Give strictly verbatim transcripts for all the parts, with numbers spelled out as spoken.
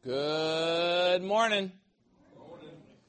Good morning. Morning.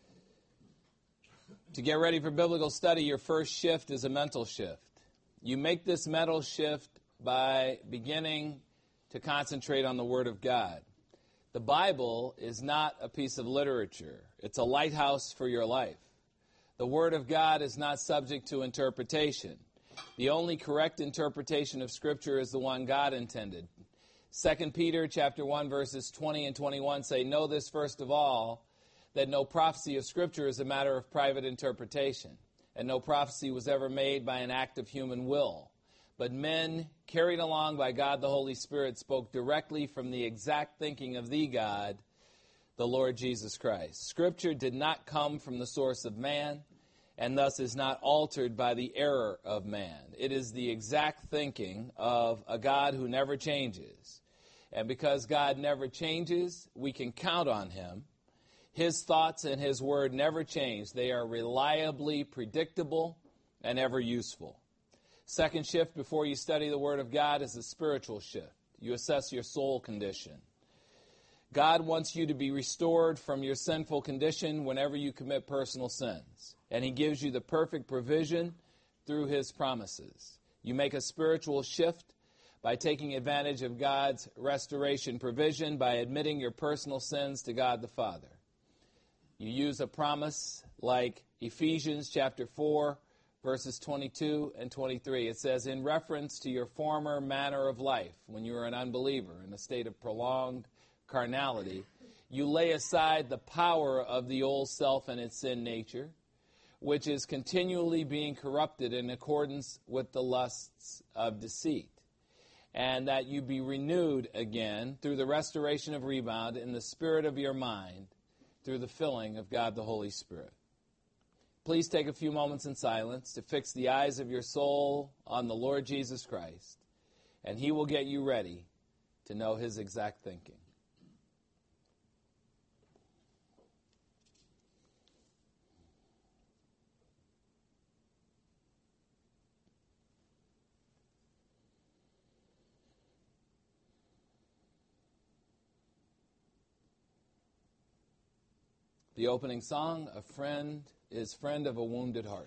To get ready for biblical study, your first shift is a mental shift. You make this mental shift by beginning to concentrate on the Word of God. The Bible is not a piece of literature. It's a lighthouse for your life. The Word of God is not subject to interpretation. The only correct interpretation of Scripture is the one God intended. Second Peter chapter one, verses twenty and twenty-one say, "Know this first of all, that no prophecy of Scripture is a matter of private interpretation, and no prophecy was ever made by an act of human will. But men, carried along by God the Holy Spirit, spoke directly from the exact thinking of the God, the Lord Jesus Christ. Scripture did not come from the source of man, and thus is not altered by the error of man. It is the exact thinking of a God who never changes. And because God never changes, we can count on Him. His thoughts and His word never change. They are reliably predictable and ever useful. Second shift before you study the Word of God is a spiritual shift. You assess your soul condition. God wants you to be restored from your sinful condition whenever you commit personal sins. And He gives you the perfect provision through His promises. You make a spiritual shift by taking advantage of God's restoration provision by admitting your personal sins to God the Father. You use a promise like Ephesians chapter four, verses twenty-two and twenty-three. It says, "In reference to your former manner of life, when you were an unbeliever in a state of prolonged carnality, you lay aside the power of the old self and its sin nature, which is continually being corrupted in accordance with the lusts of deceit, and that you be renewed again through the restoration of rebound in the spirit of your mind, through the filling of God the Holy Spirit." Please take a few moments in silence to fix the eyes of your soul on the Lord Jesus Christ, and He will get you ready to know His exact thinking. The opening song, "A Friend is Friend of a Wounded Heart."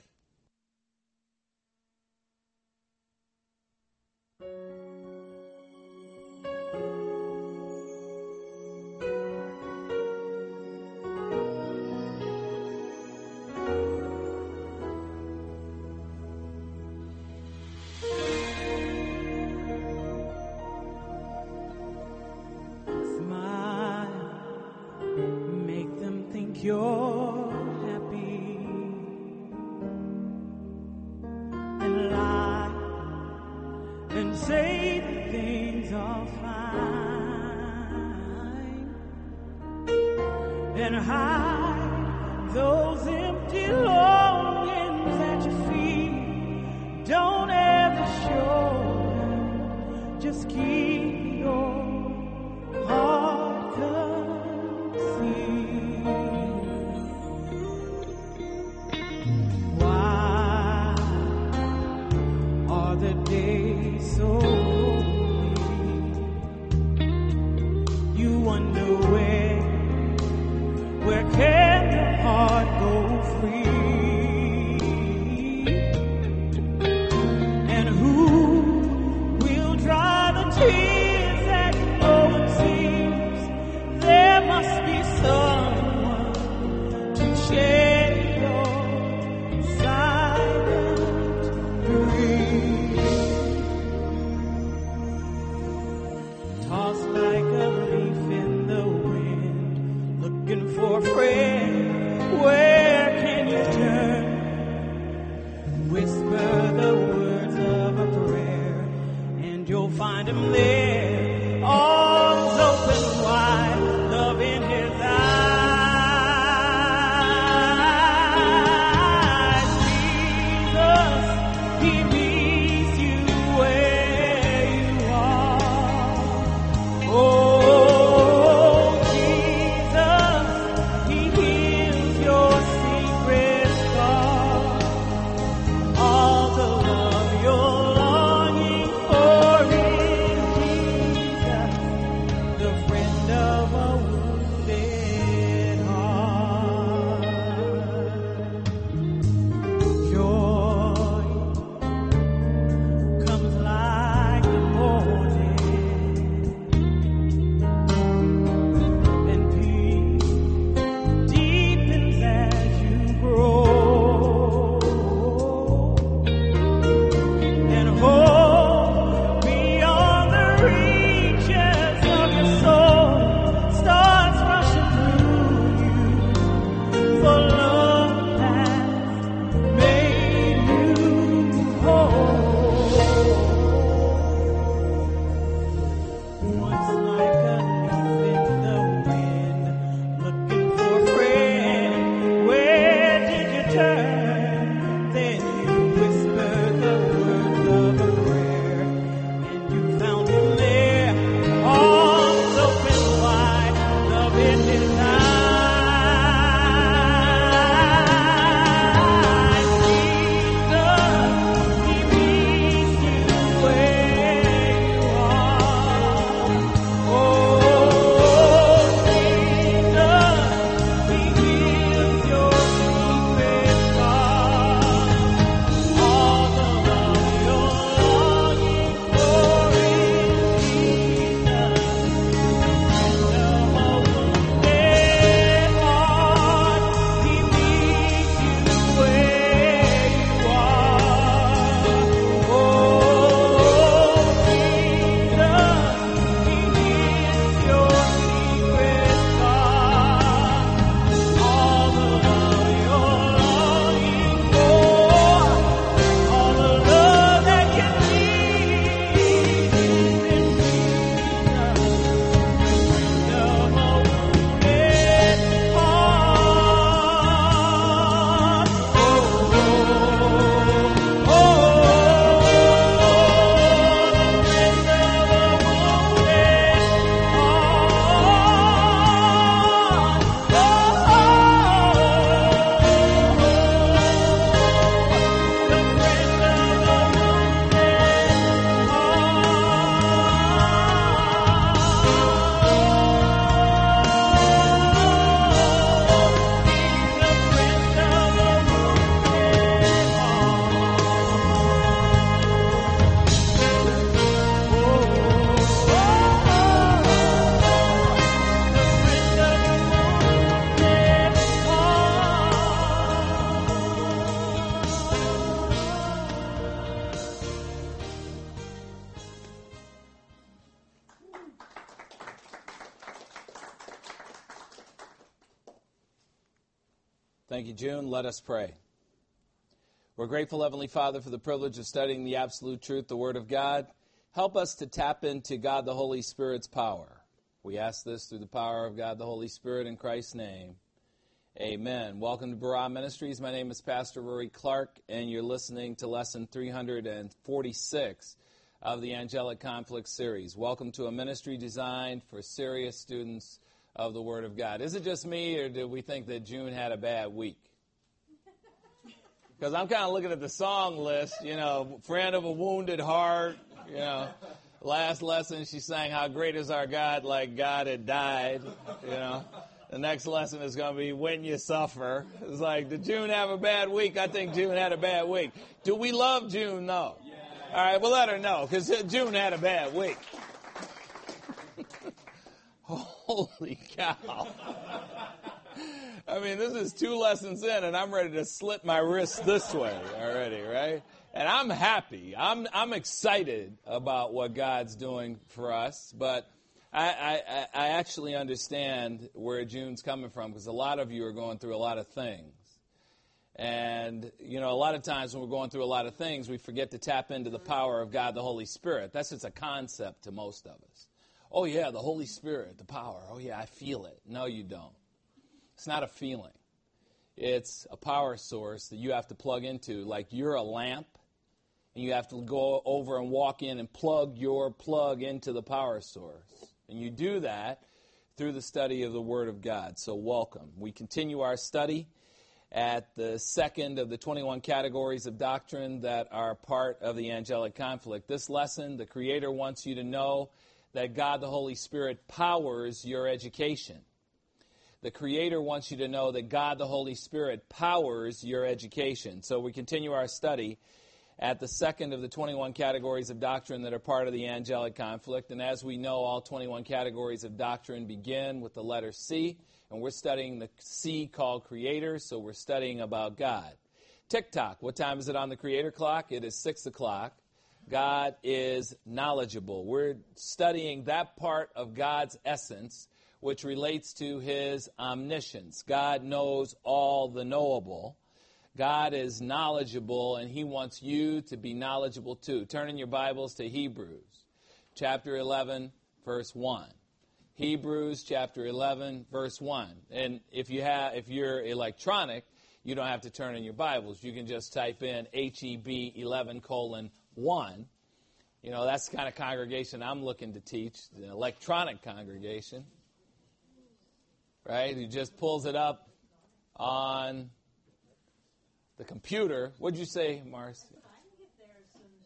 You're happy and lie and say that things are fine and hide those empty longings that you feel. Don't ever show them. Just keep your heart concealed. The day so lonely, you wonder where, where can the heart go free? And who will dry the tears that no one sees? There must be someone to share your silent grief. Tossed like a leaf in the wind, looking for a friend, where can you turn? Whisper the words of a prayer, and you'll find Him there, arms open wide, love in His eyes. Jesus, He meets you where you are. Oh, Jesus, He heals your secret scars. All the love you're longing for in Jesus, the friend of a wounded Thank you, June. Let us pray. We're grateful, Heavenly Father, for the privilege of studying the absolute truth, the Word of God. Help us to tap into God the Holy Spirit's power. We ask this through the power of God the Holy Spirit in Christ's name. Amen. Welcome to Barah Ministries. My name is Pastor Rory Clark, and you're listening to lesson three hundred forty-six of the Angelic Conflict series. Welcome to a ministry designed for serious students of the Word of God. Is it just me, or do we think that June had a bad week? Because I'm kind of looking at the song list, you know, friend of a wounded heart, you know. Last lesson she sang, how great is our God, like God had died, you know. The next lesson is going to be when you suffer. It's like, did June have a bad week? I think June had a bad week. Do we love June? No. All right, well, let her know, because June had a bad week. Holy cow. I mean, this is two lessons in, and I'm ready to slip my wrist this way already, right? And I'm happy. I'm I'm excited about what God's doing for us, but I, I, I actually understand where June's coming from, because a lot of you are going through a lot of things. And, you know, a lot of times when we're going through a lot of things, we forget to tap into the power of God, the Holy Spirit. That's just a concept to most of us. Oh, yeah, the Holy Spirit, the power. Oh, yeah, I feel it. No, you don't. It's not a feeling. It's a power source that you have to plug into. Like you're a lamp, and you have to go over and walk in and plug your plug into the power source. And you do that through the study of the Word of God. So welcome. We continue our study at the second of the twenty-one categories of doctrine that are part of the angelic conflict. This lesson, the Creator wants you to know that God the Holy Spirit powers your education. The Creator wants you to know that God the Holy Spirit powers your education. So we continue our study at the second of the twenty-one categories of doctrine that are part of the angelic conflict. And as we know, all twenty-one categories of doctrine begin with the letter C. And we're studying the C called Creator, so we're studying about God. Tick-tock, what time is it on the Creator clock? It is six o'clock. God is knowledgeable. We're studying that part of God's essence which relates to His omniscience. God knows all the knowable. God is knowledgeable, and He wants you to be knowledgeable too. Turn in your Bibles to Hebrews, chapter eleven, verse one. Hebrews, chapter eleven, verse one. And if you have, if you're electronic, you don't have to turn in your Bibles. You can just type in H E B eleven colon one. You know, that's the kind of congregation I'm looking to teach, the electronic congregation. Right? He just pulls it up on the computer. What'd you say, Marcy? I can get there as soon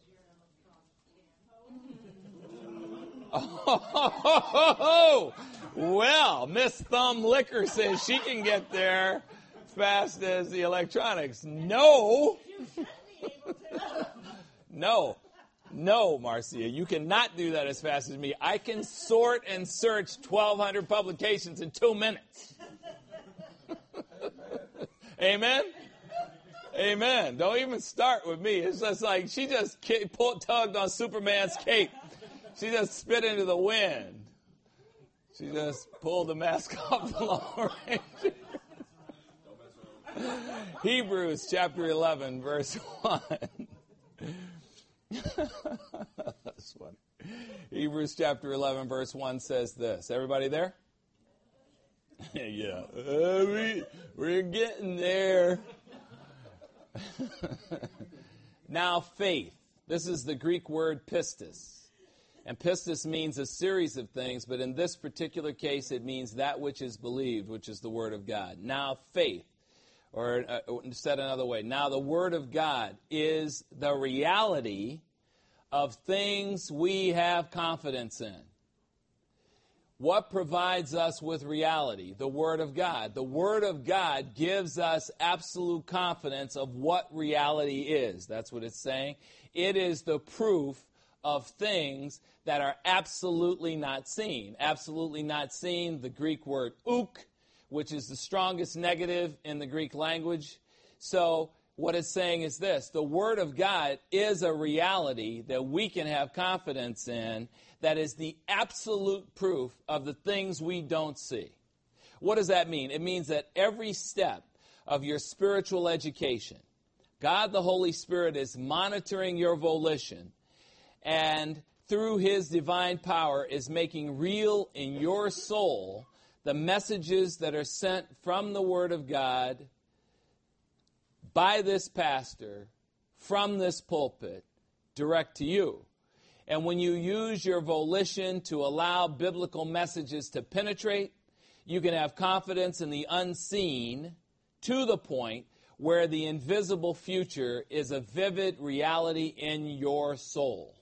as your electronic can. Oh, well, Miss Thumb Liquor says she can get there fast as the electronics. No. No. No, Marcia, you cannot do that as fast as me. I can sort and search twelve hundred publications in two minutes. Amen? Amen. Don't even start with me. It's just like she just pulled, tugged on Superman's cape. She just spit into the wind. She just pulled the mask off the Lone Ranger. Hebrews chapter eleven, verse one. That's funny. Hebrews chapter eleven, verse one says this. Everybody there? Yeah. Uh, we, we're getting there. Now, faith. This is the Greek word pistis. And pistis means a series of things, but in this particular case, it means that which is believed, which is the Word of God. Now, faith. Or uh, said another way, now the Word of God is the reality of things we have confidence in. What provides us with reality? The Word of God. The Word of God gives us absolute confidence of what reality is. That's what it's saying. It is the proof of things that are absolutely not seen. Absolutely not seen, the Greek word ook, which is the strongest negative in the Greek language. So what it's saying is this: the Word of God is a reality that we can have confidence in, that is the absolute proof of the things we don't see. What does that mean? It means that every step of your spiritual education. God the Holy Spirit is monitoring your volition, and through His divine power is making real in your soul the messages that are sent from the Word of God by this pastor, from this pulpit, direct to you. And when you use your volition to allow biblical messages to penetrate, you can have confidence in the unseen to the point where the invisible future is a vivid reality in your soul.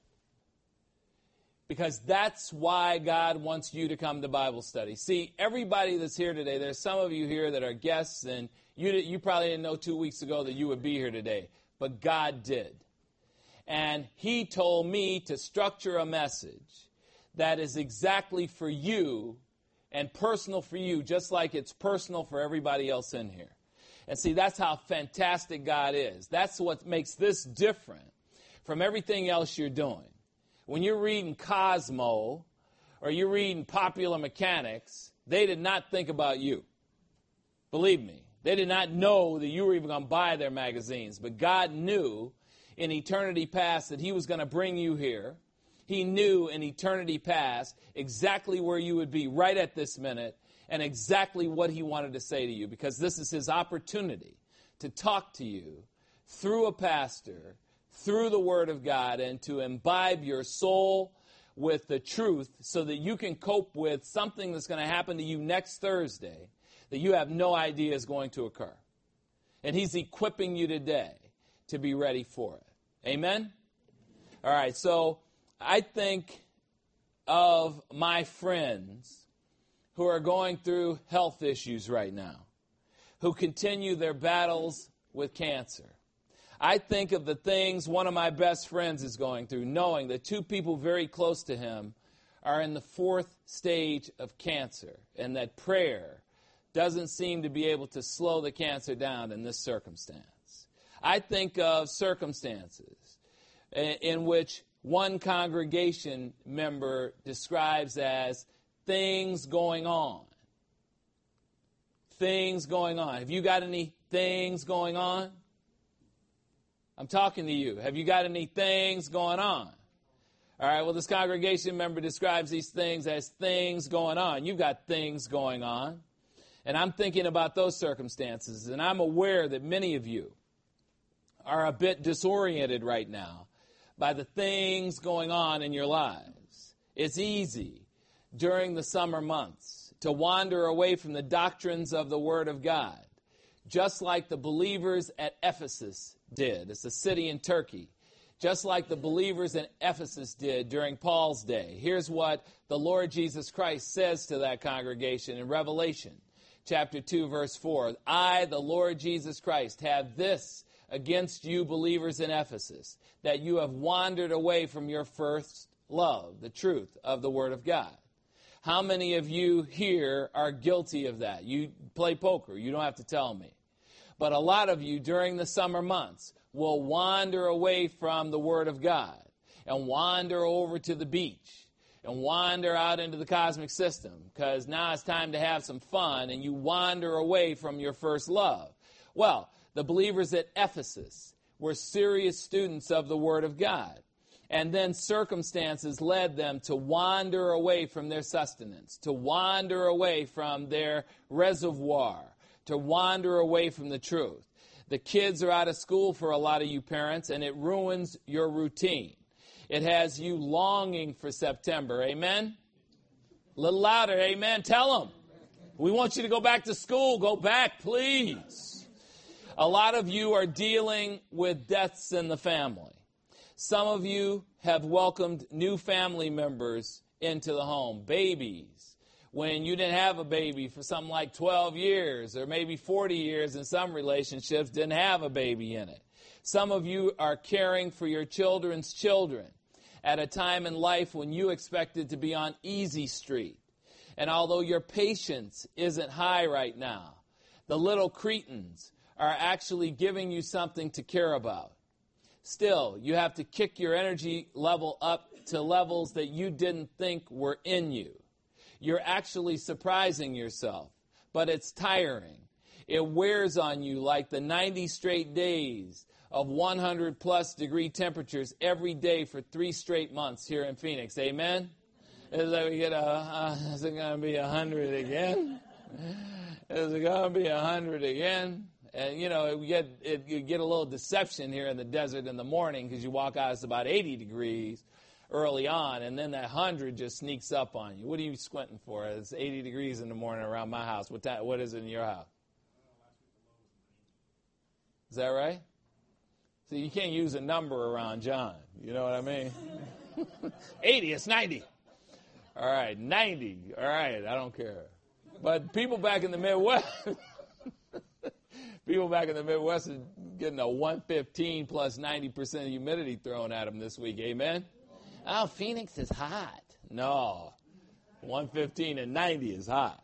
Because that's why God wants you to come to Bible study. See, everybody that's here today, there's some of you here that are guests, and you, you probably didn't know two weeks ago that you would be here today. But God did. And He told me to structure a message that is exactly for you and personal for you, just like it's personal for everybody else in here. And see, that's how fantastic God is. That's what makes this different from everything else you're doing. When you're reading Cosmo or you're reading Popular Mechanics, they did not think about you. Believe me, they did not know that you were even going to buy their magazines. But God knew in eternity past that He was going to bring you here. He knew in eternity past exactly where you would be right at this minute and exactly what He wanted to say to you, because this is His opportunity to talk to you through a pastor, through the Word of God, and to imbibe your soul with the truth so that you can cope with something that's going to happen to you next Thursday that you have no idea is going to occur. And He's equipping you today to be ready for it. Amen? All right, so I think of my friends who are going through health issues right now, who continue their battles with cancer. I think of the things one of my best friends is going through, knowing that two people very close to him are in the fourth stage of cancer, and that prayer doesn't seem to be able to slow the cancer down in this circumstance. I think of circumstances in which one congregation member describes as things going on. Things going on. Have you got any things going on? I'm talking to you. Have you got any things going on? All right, well, this congregation member describes these things as things going on. You've got things going on. And I'm thinking about those circumstances, and I'm aware that many of you are a bit disoriented right now by the things going on in your lives. It's easy during the summer months to wander away from the doctrines of the Word of God, just like the believers at Ephesus did. It's a city in Turkey. Just like the believers in Ephesus did during Paul's day. Here's what the Lord Jesus Christ says to that congregation in Revelation chapter two, verse four. I, the Lord Jesus Christ, have this against you believers in Ephesus, that you have wandered away from your first love, the truth of the Word of God. How many of you here are guilty of that? You play poker. You don't have to tell me. But a lot of you during the summer months will wander away from the Word of God and wander over to the beach and wander out into the cosmic system because now it's time to have some fun, and you wander away from your first love. Well, the believers at Ephesus were serious students of the Word of God. And then circumstances led them to wander away from their sustenance, to wander away from their reservoir, to wander away from the truth. The kids are out of school for a lot of you parents, and it ruins your routine. It has you longing for September. Amen? A little louder. Amen. Tell them. We want you to go back to school. Go back, please. A lot of you are dealing with deaths in the family. Some of you have welcomed new family members into the home, babies, when you didn't have a baby for something like twelve years or maybe forty years in some relationships, didn't have a baby in it. Some of you are caring for your children's children at a time in life when you expected to be on easy street. And although your patience isn't high right now, the little cretins are actually giving you something to care about. Still, you have to kick your energy level up to levels that you didn't think were in you. You're actually surprising yourself, but it's tiring. It wears on you like the ninety straight days of one hundred plus degree temperatures every day for three straight months here in Phoenix. Amen? Is it, we get a, uh, is it going to be one hundred again? Is it going to be one hundred again? And, you know, we get, it, you get a little deception here in the desert in the morning because you walk out, it's about eighty degrees early on, and then that one hundred just sneaks up on you. What are you squinting for? It's eighty degrees in the morning around my house. What time, what is it in your house? Is that right? So you can't use a number around John. You know what I mean? eighty, it's ninety. All right, ninety. All right, I don't care. But people back in the Midwest, people back in the Midwest are getting a one fifteen plus ninety percent humidity thrown at them this week. Amen? Oh, Phoenix is hot. No, one fifteen and ninety is hot.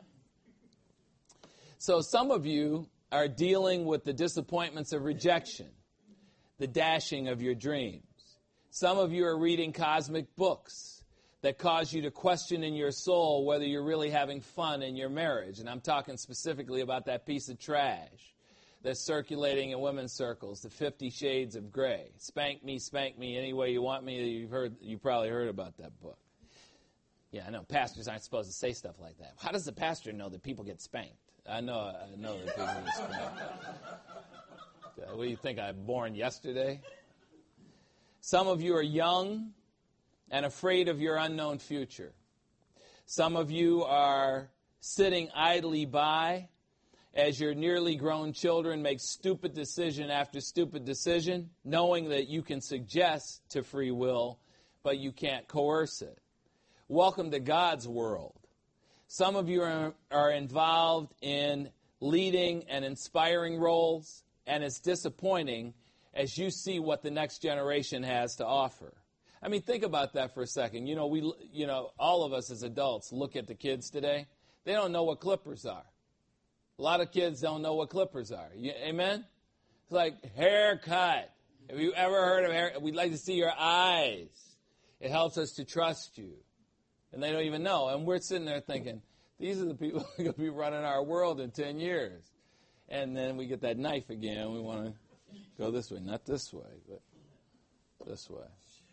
So some of you are dealing with the disappointments of rejection, the dashing of your dreams. Some of you are reading cosmic books that cause you to question in your soul whether you're really having fun in your marriage. And I'm talking specifically about that piece of trash that's circulating in women's circles, the Fifty Shades of Grey. Spank me, spank me any way you want me. You've heard, you probably heard about that book. Yeah, I know pastors aren't supposed to say stuff like that. How does the pastor know that people get spanked? I know, I know that people get spanked. What do you think, I was born yesterday? Some of you are young and afraid of your unknown future. Some of you are sitting idly by as your nearly grown children make stupid decision after stupid decision, knowing that you can suggest to free will, but you can't coerce it. Welcome to God's world. Some of you are, are involved in leading and inspiring roles, and it's disappointing as you see what the next generation has to offer. I mean, think about that for a second. You know, we, you know, all of us as adults look at the kids today. They don't know what clippers are. A lot of kids don't know what clippers are. You, amen? It's like haircut. Have you ever heard of hair? We'd like to see your eyes. It helps us to trust you. And they don't even know. And we're sitting there thinking, these are the people who are going to be running our world in ten years. And then we get that knife again. We want to go this way. Not this way, but this way.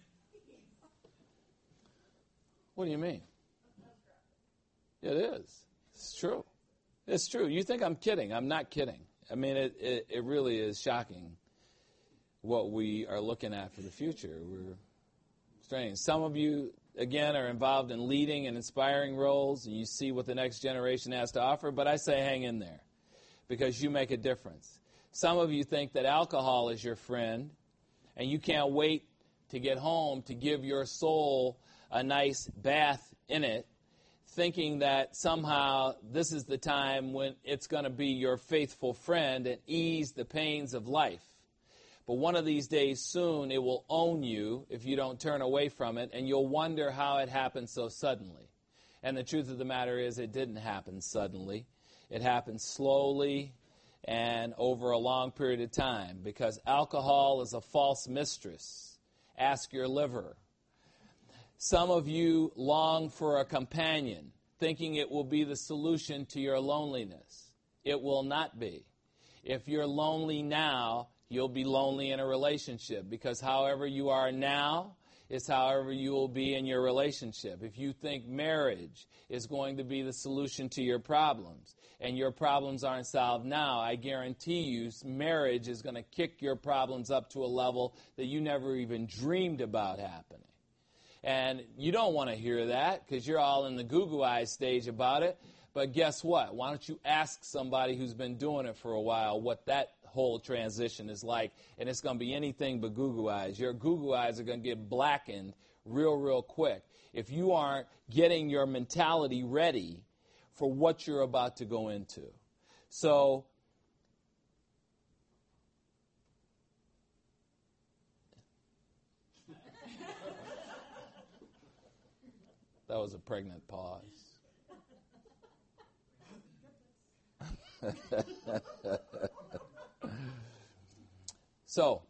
What do you mean? It is. It's true. It's true. You think I'm kidding. I'm not kidding. I mean, it, it, it really is shocking what we are looking at for the future. We're strange. Some of you, again, are involved in leading and inspiring roles, and you see what the next generation has to offer, but I say hang in there because you make a difference. Some of you think that alcohol is your friend, and you can't wait to get home to give your soul a nice bath in it, thinking that somehow this is the time when it's going to be your faithful friend and ease the pains of life. But one of these days soon it will own you if you don't turn away from it, and you'll wonder how it happened so suddenly. And the truth of the matter is it didn't happen suddenly. It happened slowly and over a long period of time, because alcohol is a false mistress. Ask your liver. Some of you long for a companion, thinking it will be the solution to your loneliness. It will not be. If you're lonely now, you'll be lonely in a relationship, because however you are now is however you will be in your relationship. If you think marriage is going to be the solution to your problems, and your problems aren't solved now, I guarantee you marriage is going to kick your problems up to a level that you never even dreamed about happening. And you don't want to hear that because you're all in the goo-goo eyes stage about it. But guess what? Why don't you ask somebody who's been doing it for a while what that whole transition is like, and it's going to be anything but goo-goo eyes. Your goo-goo eyes are going to get blackened real, real quick if you aren't getting your mentality ready for what you're about to go into. So that was a pregnant pause. So,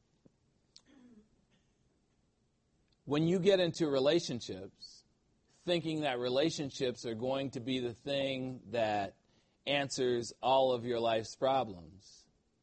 when you get into relationships, thinking that relationships are going to be the thing that answers all of your life's problems.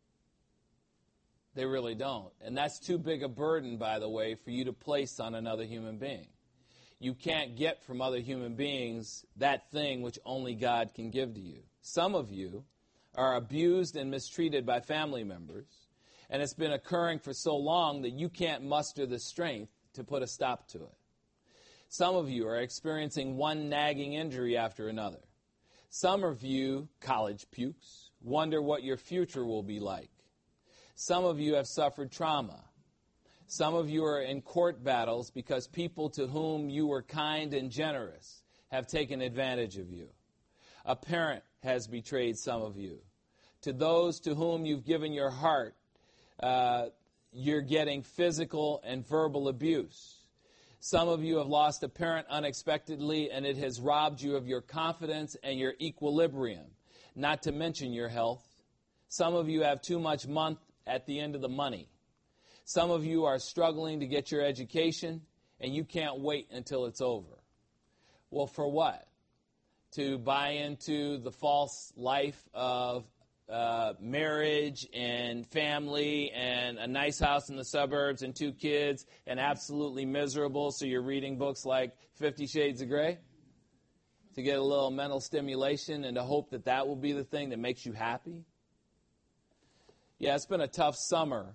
They really don't. And that's too big a burden, by the way, for you to place on another human being. You can't get from other human beings that thing which only God can give to you. Some of you are abused and mistreated by family members, and it's been occurring for so long that you can't muster the strength to put a stop to it. Some of you are experiencing one nagging injury after another. Some of you, college pukes, wonder what your future will be like. Some of you have suffered trauma. Some of you are in court battles because people to whom you were kind and generous have taken advantage of you. A parent has betrayed some of you. To those to whom you've given your heart, uh, you're getting physical and verbal abuse. Some of you have lost a parent unexpectedly, and it has robbed you of your confidence and your equilibrium, not to mention your health. Some of you have too much month at the end of the money. Some of you are struggling to get your education, and you can't wait until it's over. Well, for what? To buy into the false life of uh, marriage and family and a nice house in the suburbs and two kids and absolutely miserable, so you're reading books like Fifty Shades of Grey to get a little mental stimulation and to hope that that will be the thing that makes you happy? Yeah, it's been a tough summer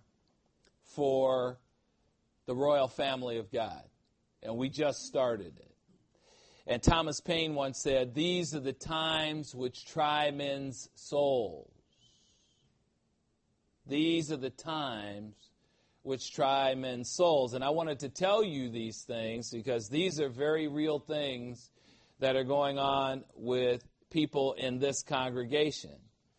for the royal family of God, and we just started it. And Thomas Paine once said, "These are the times which try men's souls." These are the times which try men's souls. And I wanted to tell you these things because these are very real things that are going on with people in this congregation.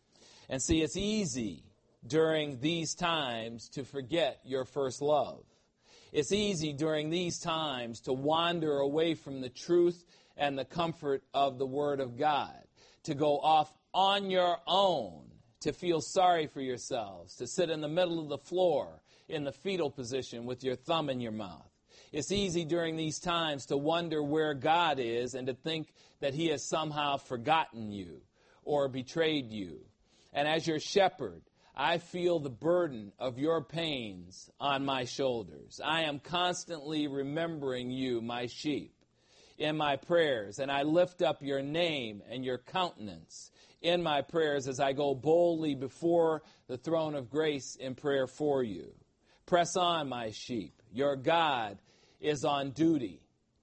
And see, it's easy during these times to forget your first love. It's easy during these times to wander away from the truth and the comfort of the Word of God, to go off on your own, to feel sorry for yourselves, to sit in the middle of the floor in the fetal position with your thumb in your mouth. It's easy during these times to wonder where God is and to think that He has somehow forgotten you or betrayed you. And as your shepherd, I feel the burden of your pains on my shoulders. I am constantly remembering you, my sheep, in my prayers, and I lift up your name and your countenance in my prayers as I go boldly before the throne of grace in prayer for you. Press on, my sheep. Your God is on duty.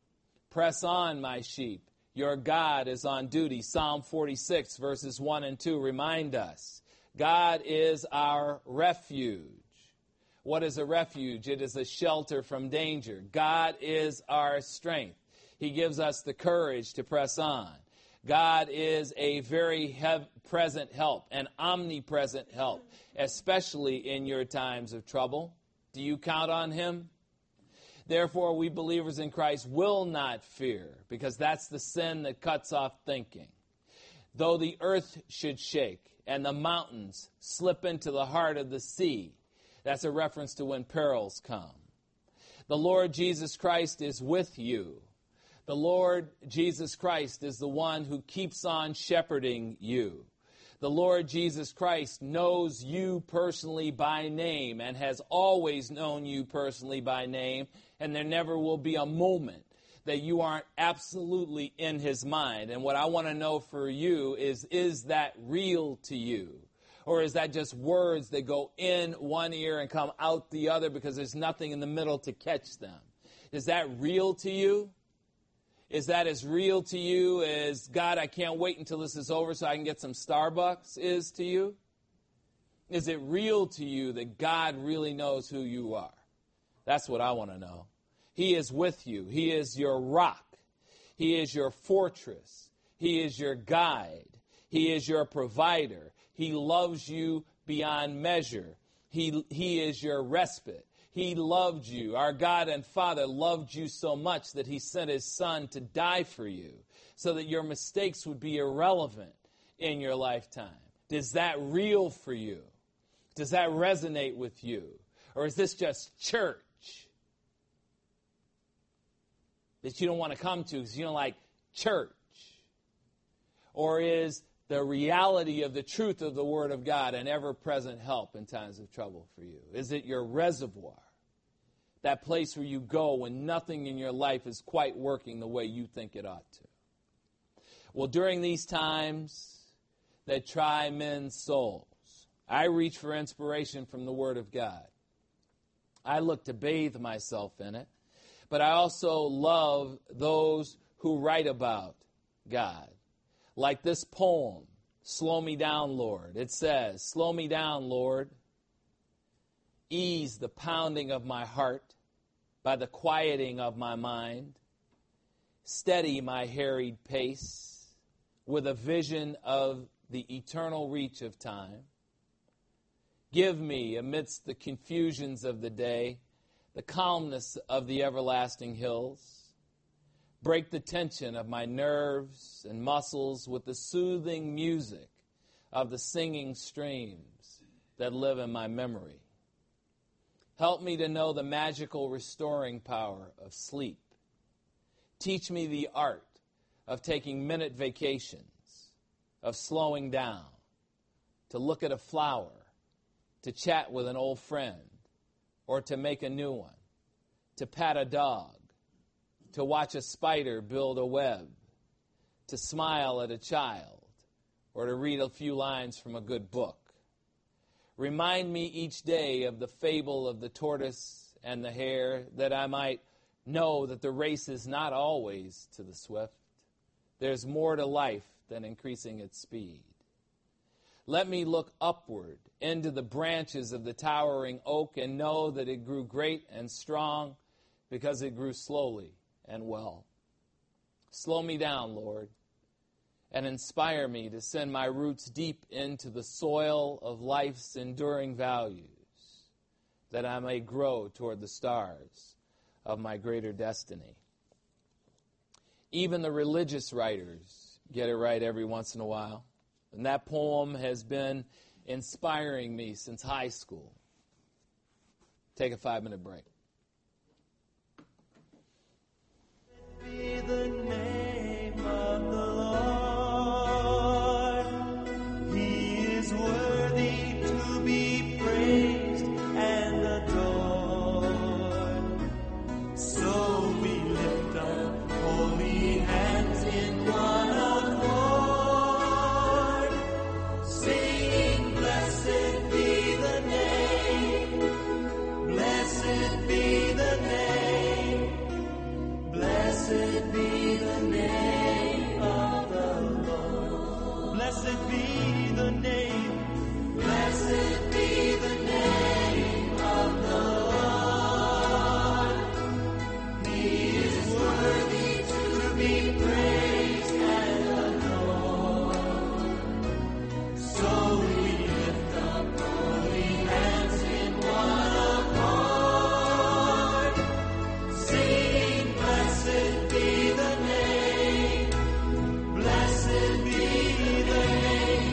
Press on, my sheep. Your God is on duty. Psalm forty-six, verses one and two remind us. God is our refuge. What is a refuge? It is a shelter from danger. God is our strength. He gives us the courage to press on. God is a very hev- present help, an omnipresent help, especially in your times of trouble. Do you count on Him? Therefore, we believers in Christ will not fear, because that's the sin that cuts off thinking. Though the earth should shake and the mountains slip into the heart of the sea, that's a reference to when perils come. The Lord Jesus Christ is with you. The Lord Jesus Christ is the one who keeps on shepherding you. The Lord Jesus Christ knows you personally by name and has always known you personally by name, and there never will be a moment that you aren't absolutely in His mind. And what I want to know for you is, is that real to you? Or is that just words that go in one ear and come out the other because there's nothing in the middle to catch them? Is that real to you? Is that as real to you as, God, I can't wait until this is over so I can get some Starbucks is to you? Is it real to you that God really knows who you are? That's what I want to know. He is with you. He is your rock. He is your fortress. He is your guide. He is your provider. He loves you beyond measure. He, he is your respite. He loved you. Our God and Father loved you so much that He sent His Son to die for you so that your mistakes would be irrelevant in your lifetime. Is that real for you? Does that resonate with you? Or is this just church that you don't want to come to because you don't like church? Or is the reality of the truth of the Word of God, an ever-present help in times of trouble for you? Is it your reservoir? That place where you go when nothing in your life is quite working the way you think it ought to. Well, during these times that try men's souls, I reach for inspiration from the Word of God. I look to bathe myself in it, but I also love those who write about God. Like this poem, Slow Me Down, Lord. It says, slow me down, Lord. Ease the pounding of my heart by the quieting of my mind. Steady my harried pace with a vision of the eternal reach of time. Give me, amidst the confusions of the day, the calmness of the everlasting hills. Break the tension of my nerves and muscles with the soothing music of the singing streams that live in my memory. Help me to know the magical restoring power of sleep. Teach me the art of taking minute vacations, of slowing down, to look at a flower, to chat with an old friend, or to make a new one, to pat a dog, to watch a spider build a web, to smile at a child, or to read a few lines from a good book. Remind me each day of the fable of the tortoise and the hare, that I might know that the race is not always to the swift. There's more to life than increasing its speed. Let me look upward into the branches of the towering oak and know that it grew great and strong because it grew slowly and well. Slow me down, Lord, and inspire me to send my roots deep into the soil of life's enduring values, that I may grow toward the stars of my greater destiny. Even the religious writers get it right every once in a while, and that poem has been inspiring me since high school. Take a five-minute break. Be the name of the Lord. He is worthy to be praised and adored. So we lift up holy hands in one accord, singing, blessed be the name, blessed be the name, blessed be the name of the Lord. Blessed be the name, blessed be the name of the Lord. He is worthy to be praised and adored. So we lift up holy hands in one accord, singing, blessed be the name, blessed be the name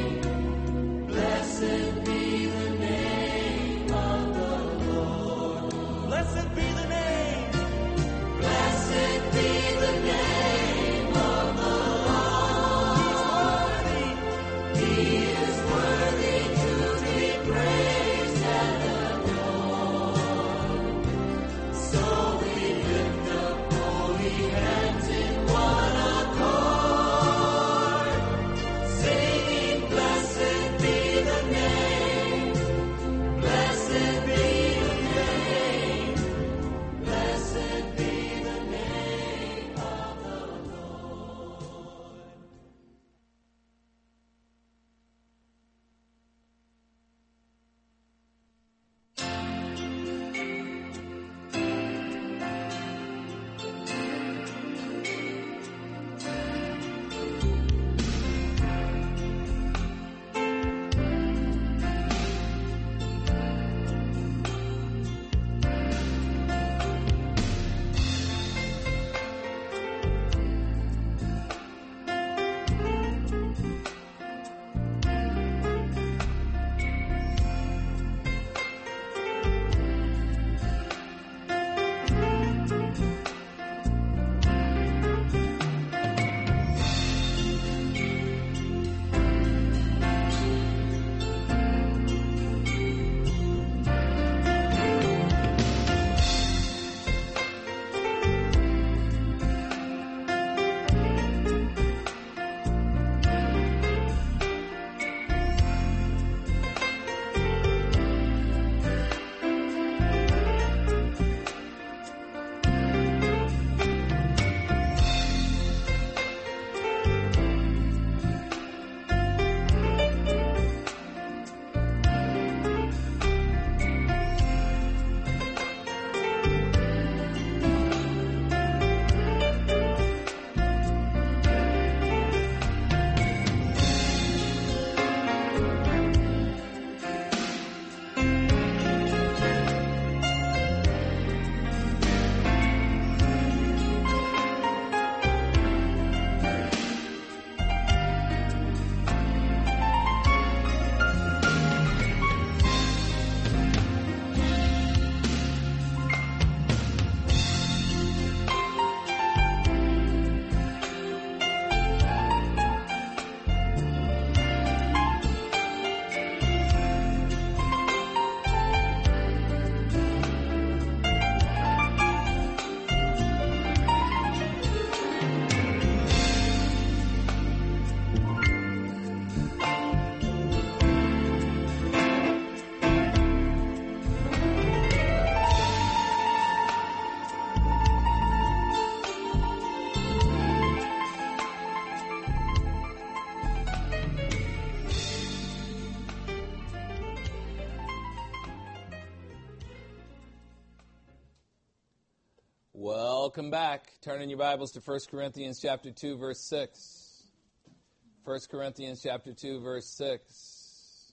Welcome back. Turn in your Bibles to First Corinthians chapter two, verse six. First Corinthians chapter two, verse six.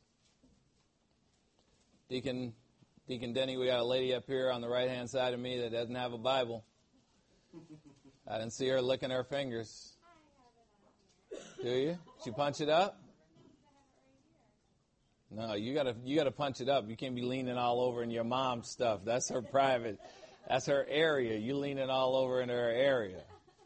Deacon, Deacon Denny, we got a lady up here on the right-hand side of me that doesn't have a Bible. I didn't see her licking her fingers. Do you? Did you punch it up? No, you gotta you gotta punch it up. You can't be leaning all over in your mom's stuff. That's her private. That's her area. You leaning all over in her area.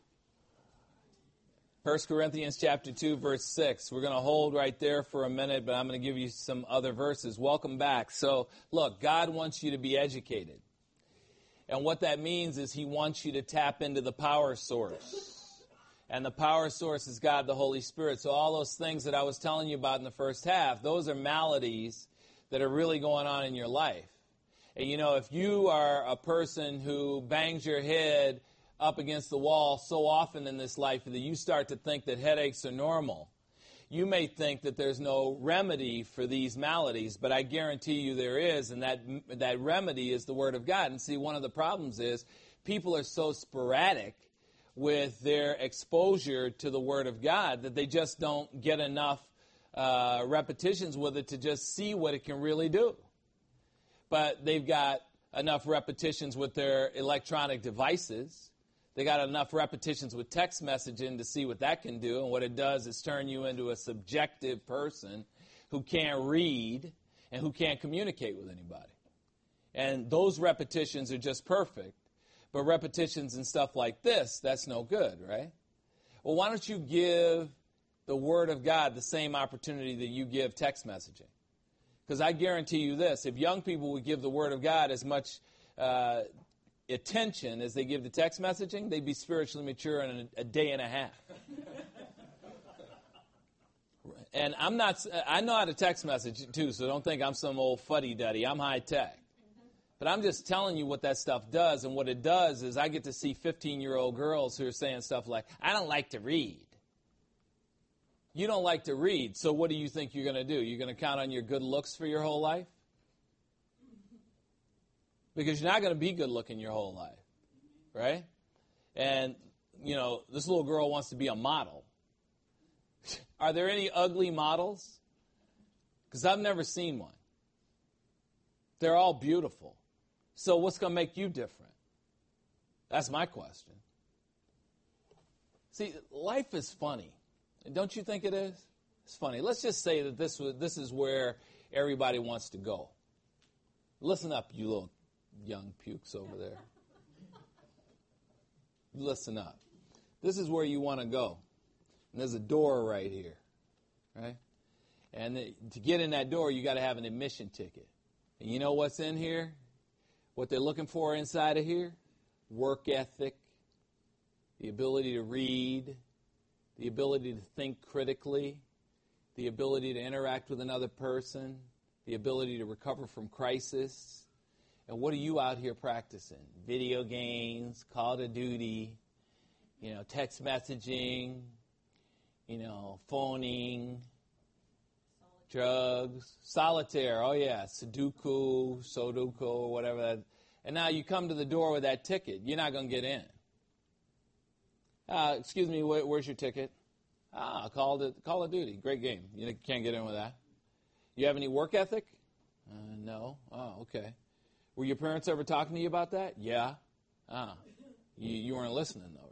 First Corinthians chapter two, verse six. We're going to hold right there for a minute, but I'm going to give you some other verses. Welcome back. So, look, God wants you to be educated. And what that means is he wants you to tap into the power source. And the power source is God, the Holy Spirit. So all those things that I was telling you about in the first half, those are maladies that are really going on in your life. And, you know, if you are a person who bangs your head up against the wall so often in this life that you start to think that headaches are normal, you may think that there's no remedy for these maladies, but I guarantee you there is, and that that remedy is the Word of God. And see, one of the problems is people are so sporadic with their exposure to the Word of God that they just don't get enough uh, repetitions with it to just see what it can really do. But they've got enough repetitions with their electronic devices. They got enough repetitions with text messaging to see what that can do. And what it does is turn you into a subjective person who can't read and who can't communicate with anybody. And those repetitions are just perfect. But repetitions and stuff like this, that's no good, right? Well, why don't you give the Word of God the same opportunity that you give text messaging? Because I guarantee you this, if young people would give the Word of God as much uh, attention as they give to text messaging, they'd be spiritually mature in a, a day and a half. And I'm not, I know how to text message too, so don't think I'm some old fuddy-duddy. I'm high-tech. But I'm just telling you what that stuff does, and what it does is I get to see fifteen-year-old girls who are saying stuff like, I don't like to read. You don't like to read, so what do you think you're going to do? You're going to count on your good looks for your whole life? Because you're not going to be good looking your whole life, right? And, you know, this little girl wants to be a model. Are there any ugly models? Because I've never seen one. They're all beautiful. So what's going to make you different? That's my question. See, life is funny. Don't you think it is? It's funny. Let's just say that this was, this is where everybody wants to go. Listen up, you little young pukes over there. Listen up. This is where you want to go. And there's a door right here, right? And the, to get in that door, you got to have an admission ticket. And you know what's in here? What they're looking for inside of here? Work ethic, the ability to read, the ability to think critically, the ability to interact with another person, the ability to recover from crisis. And what are you out here practicing? Video games, Call of Duty, you know, text messaging, you know, phoning, drugs, solitaire, oh yeah, Sudoku, Sudoku, whatever that. And now you come to the door with that ticket. You're not going to get in. Uh, excuse me, where, where's your ticket? Ah, Call of, Call of Duty, great game. You can't get in with that. You have any work ethic? Uh, no. Oh, okay. Were your parents ever talking to you about that? Yeah. Ah, you, you weren't listening though,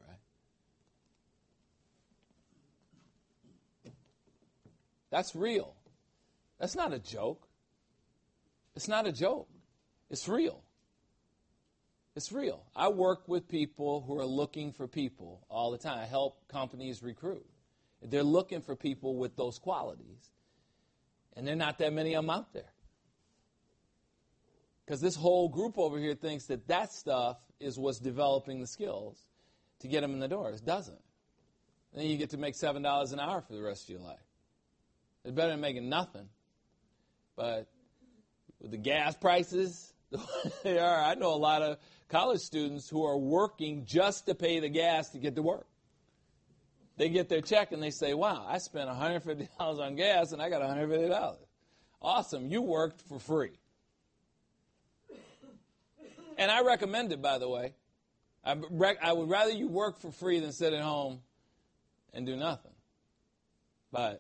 right? That's real. That's not a joke. It's not a joke. It's real. It's real. I work with people who are looking for people all the time. I help companies recruit. They're looking for people with those qualities. And there are not that many of them out there. Because this whole group over here thinks that that stuff is what's developing the skills to get them in the door. It doesn't. And then you get to make seven dollars an hour for the rest of your life. It's better than making nothing. But with the gas prices, the way they are, I know a lot of college students who are working just to pay the gas to get to work. They get their check and they say, wow, I spent one hundred fifty dollars on gas and I got one hundred fifty dollars. Awesome, you worked for free. And I recommend it, by the way. I, rec- I would rather you work for free than sit at home and do nothing. But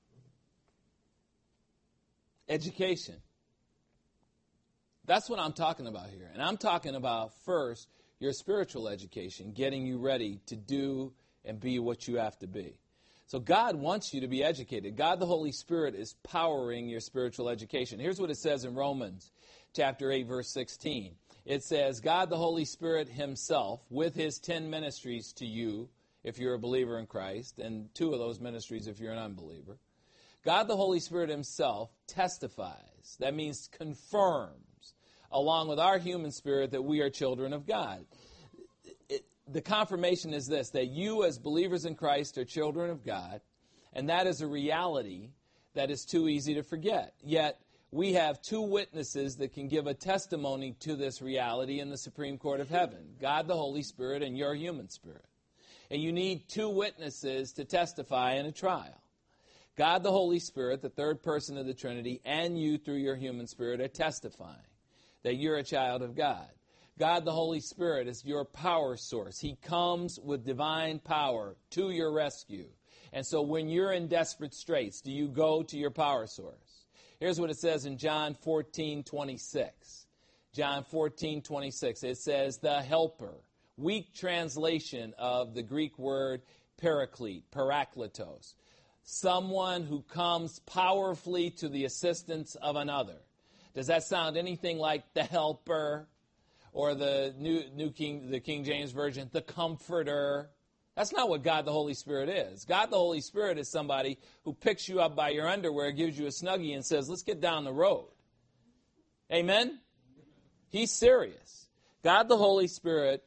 education. That's what I'm talking about here. And I'm talking about, first, your spiritual education, getting you ready to do and be what you have to be. So God wants you to be educated. God the Holy Spirit is powering your spiritual education. Here's what it says in Romans chapter eight, verse sixteen. It says, God the Holy Spirit himself, with his ten ministries to you, if you're a believer in Christ, and two of those ministries if you're an unbeliever. God the Holy Spirit himself testifies. That means confirms, along with our human spirit, that we are children of God. It, the confirmation is this, that you as believers in Christ are children of God, and that is a reality that is too easy to forget. Yet, we have two witnesses that can give a testimony to this reality in the Supreme Court of Heaven, God the Holy Spirit and your human spirit. And you need two witnesses to testify in a trial. God the Holy Spirit, the third person of the Trinity, and you through your human spirit are testifying that you're a child of God. God the Holy Spirit is your power source. He comes with divine power to your rescue. And so when you're in desperate straits, do you go to your power source? Here's what it says in John fourteen twenty-six. John fourteen twenty-six. It says, the helper. Weak translation of the Greek word paraclete, parakletos. Someone who comes powerfully to the assistance of another. Does that sound anything like the helper? Or the New, New King, the King James Version, the comforter? That's not what God the Holy Spirit is. God the Holy Spirit is somebody who picks you up by your underwear, gives you a Snuggie, and says, let's get down the road. Amen? He's serious. God the Holy Spirit,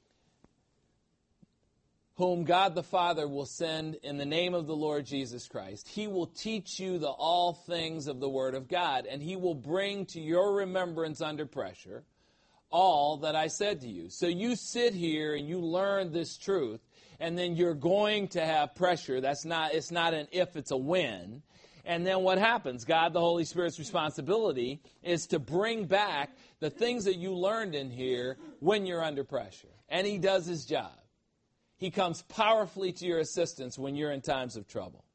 whom God the Father will send in the name of the Lord Jesus Christ, he will teach you the all things of the Word of God, and he will bring to your remembrance under pressure all that I said to you. So you sit here and you learn this truth, and then you're going to have pressure. That's not, it's not an if, it's a when. And then what happens? God, the Holy Spirit's responsibility is to bring back the things that you learned in here when you're under pressure. And he does his job. He comes powerfully to your assistance when you're in times of trouble.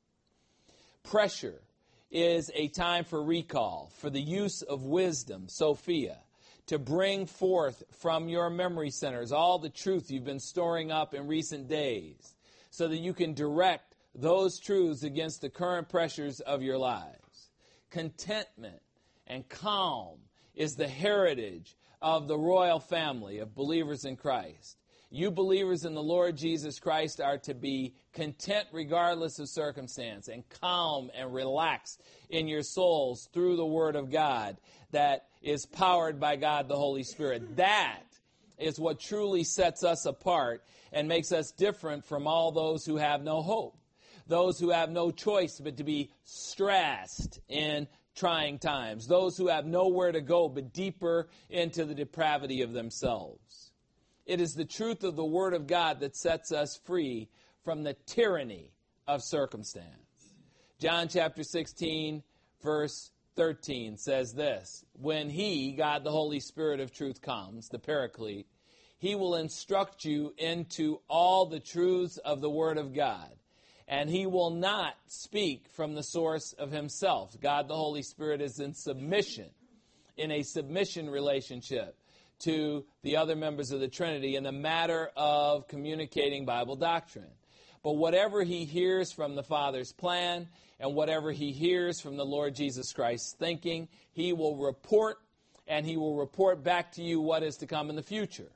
Pressure is a time for recall, for the use of wisdom, Sophia, to bring forth from your memory centers all the truth you've been storing up in recent days so that you can direct those truths against the current pressures of your lives. Contentment and calm is the heritage of the royal family of believers in Christ. You believers in the Lord Jesus Christ are to be content regardless of circumstance and calm and relaxed in your souls through the Word of God that is powered by God the Holy Spirit. That is what truly sets us apart and makes us different from all those who have no hope. Those who have no choice but to be stressed in trying times. Those who have nowhere to go but deeper into the depravity of themselves. It is the truth of the Word of God that sets us free from the tyranny of circumstance. John chapter sixteen, verse thirteen says this, when he, God the Holy Spirit of truth, comes, the Paraclete, he will instruct you into all the truths of the Word of God. And he will not speak from the source of himself. God the Holy Spirit is in submission, in a submission relationship to the other members of the Trinity in the matter of communicating Bible doctrine. But whatever he hears from the Father's plan and whatever he hears from the Lord Jesus Christ's thinking, he will report, and he will report back to you what is to come in the future.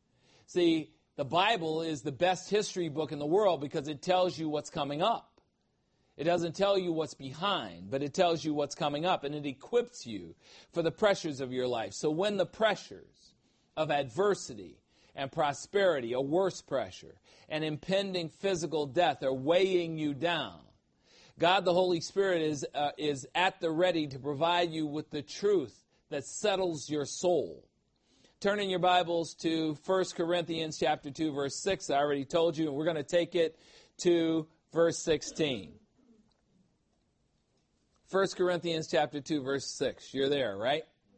See, the Bible is the best history book in the world because it tells you what's coming up. It doesn't tell you what's behind, but it tells you what's coming up, and it equips you for the pressures of your life. So when the pressures of adversity and prosperity, a worse pressure, and impending physical death are weighing you down, God the Holy Spirit is uh, is at the ready to provide you with the truth that settles your soul. Turn in your Bibles to First Corinthians chapter two, verse six. I already told you, and we're going to take it to verse sixteen. First Corinthians chapter two, verse six. You're there, right?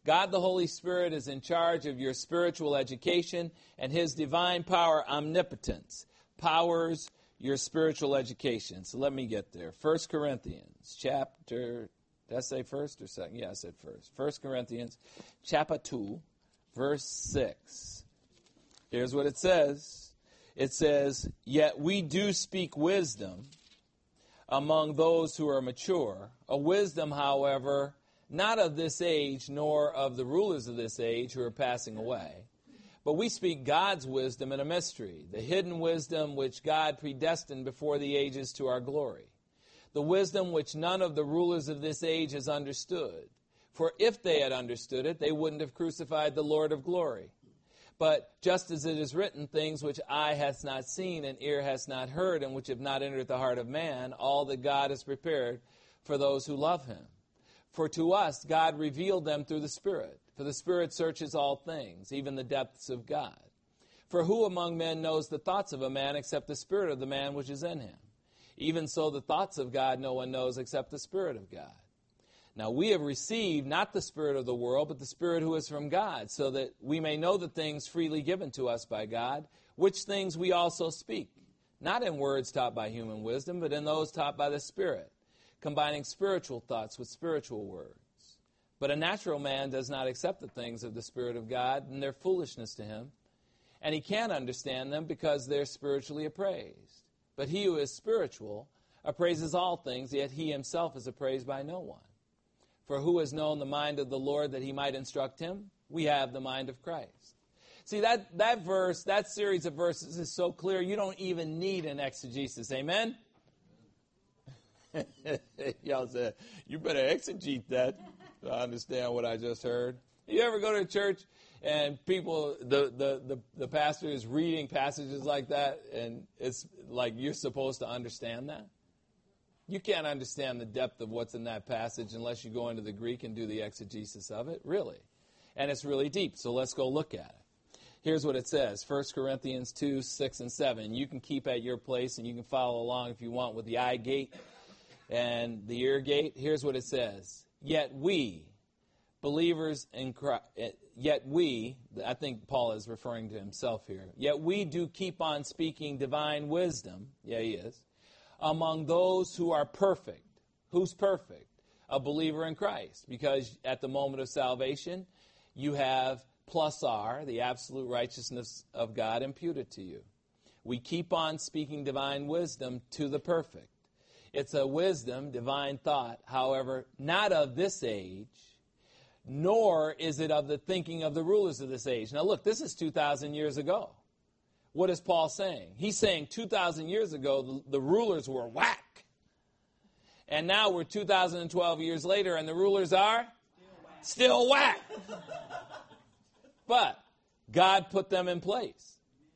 God the Holy Spirit is in charge of your spiritual education, and his divine power, omnipotence, powers your spiritual education. So let me get there. First Corinthians chapter, did I say first or second? Yeah, I said first. First Corinthians chapter two, verse six. Here's what it says. It says, yet we do speak wisdom among those who are mature, a wisdom, however, not of this age, nor of the rulers of this age who are passing away. But we speak God's wisdom in a mystery, the hidden wisdom which God predestined before the ages to our glory. The wisdom which none of the rulers of this age has understood. For if they had understood it, they wouldn't have crucified the Lord of glory. But just as it is written, things which eye hath not seen and ear hath not heard, and which have not entered the heart of man, all that God has prepared for those who love him. For to us God revealed them through the Spirit. For the Spirit searches all things, even the depths of God. For who among men knows the thoughts of a man except the spirit of the man which is in him? Even so the thoughts of God no one knows except the Spirit of God. Now we have received not the spirit of the world, but the Spirit who is from God, so that we may know the things freely given to us by God, which things we also speak, not in words taught by human wisdom, but in those taught by the Spirit, combining spiritual thoughts with spiritual words. But a natural man does not accept the things of the Spirit of God, and they're foolishness to him, and he can't understand them because they're spiritually appraised. But he who is spiritual appraises all things, yet he himself is appraised by no one. For who has known the mind of the Lord that he might instruct him? We have the mind of Christ. See, that, that verse, that series of verses is so clear, you don't even need an exegesis. Amen? Y'all said, you better exegete that to understand what I just heard. You ever go to church and people, the, the, the, the pastor is reading passages like that, and it's like you're supposed to understand that? You can't understand the depth of what's in that passage unless you go into the Greek and do the exegesis of it, really. And it's really deep, so let's go look at it. Here's what it says, First Corinthians two, six, and seven. You can keep at your place, and you can follow along if you want with the eye gate and the ear gate. Here's what it says. Yet we, believers in Christ, yet we, I think Paul is referring to himself here, yet we do keep on speaking divine wisdom, yeah, he is, among those who are perfect. Who's perfect? A believer in Christ. Because at the moment of salvation, you have plus R, the absolute righteousness of God imputed to you. We keep on speaking divine wisdom to the perfect. It's a wisdom, divine thought, however, not of this age, nor is it of the thinking of the rulers of this age. Now look, this is two thousand years ago. What is Paul saying? He's saying two thousand years ago, the, the rulers were whack. And now we're two thousand twelve years later, and the rulers are still whack. Still whack. But God put them in place.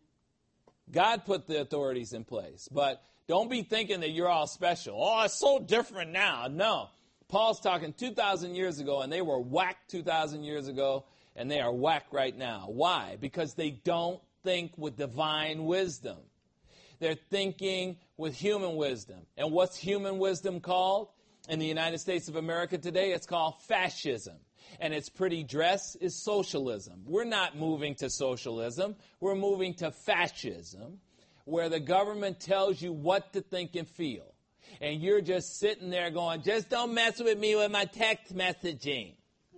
God put the authorities in place. But don't be thinking that you're all special. Oh, it's so different now. No. Paul's talking two thousand years ago, and they were whack two thousand years ago, and they are whack right now. Why? Because they don't think with divine wisdom. They're thinking with human wisdom. And what's human wisdom called? In the United States of America today, it's called fascism. And its pretty dress is socialism. We're not moving to socialism. We're moving to fascism, where the government tells you what to think and feel. And you're just sitting there going, just don't mess with me with my text messaging.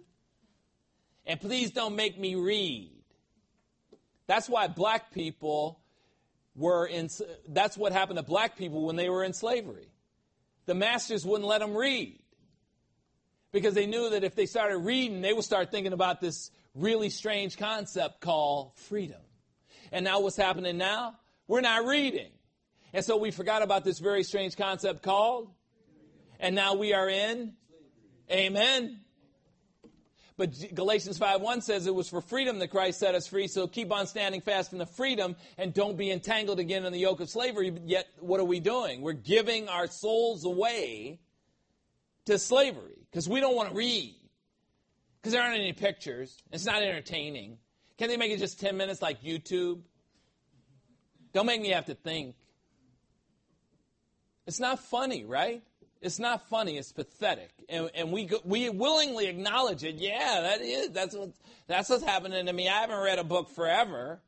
And please don't make me read. That's why black people were in, that's what happened to black people when they were in slavery. The masters wouldn't let them read. Because they knew that if they started reading, they would start thinking about this really strange concept called freedom. And now what's happening now? We're not reading. And so we forgot about this very strange concept called, and now we are in, amen. But Galatians five one says it was for freedom that Christ set us free, so keep on standing fast in the freedom and don't be entangled again in the yoke of slavery. Yet what are we doing? We're giving our souls away to slavery because we don't want to read, because there aren't any pictures. It's not entertaining. Can they make it just ten minutes like YouTube? Don't make me have to think. It's not funny, right? It's not funny. It's pathetic, and, and we go, we willingly acknowledge it. Yeah, that is that's what that's what's happening to me. I haven't read a book forever.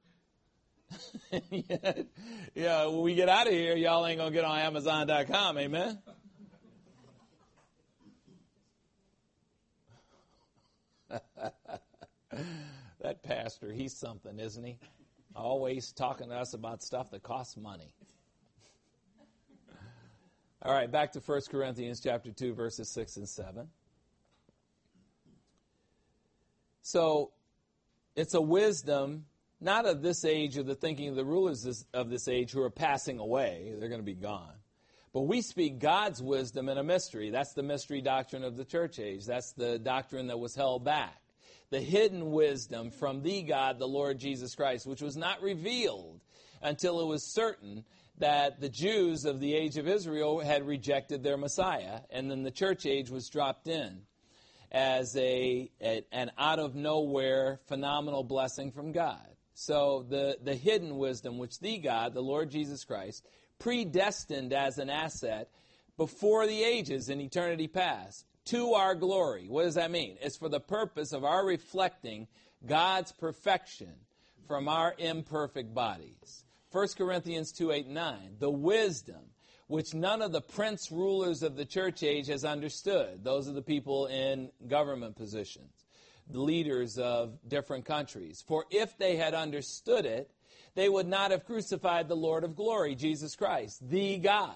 yeah, yeah, when we get out of here, y'all ain't gonna get on Amazon dot com. Amen. That pastor, he's something, isn't he? Always talking to us about stuff that costs money. All right, back to First Corinthians chapter two, verses six and seven. So, it's a wisdom, not of this age or the thinking of the rulers of this age who are passing away. They're going to be gone. But we speak God's wisdom in a mystery. That's the mystery doctrine of the church age. That's the doctrine that was held back. The hidden wisdom from the God, the Lord Jesus Christ, which was not revealed until it was certain that the Jews of the age of Israel had rejected their Messiah, and then the church age was dropped in as a, a an out-of-nowhere phenomenal blessing from God. So the, the hidden wisdom, which the God, the Lord Jesus Christ, predestined as an asset before the ages in eternity past, to our glory. What does that mean? It's for the purpose of our reflecting God's perfection from our imperfect bodies. First Corinthians two, eight, and nine, the wisdom which none of the prince rulers of the church age has understood. Those are the people in government positions, the leaders of different countries. For if they had understood it, they would not have crucified the Lord of glory, Jesus Christ, the God.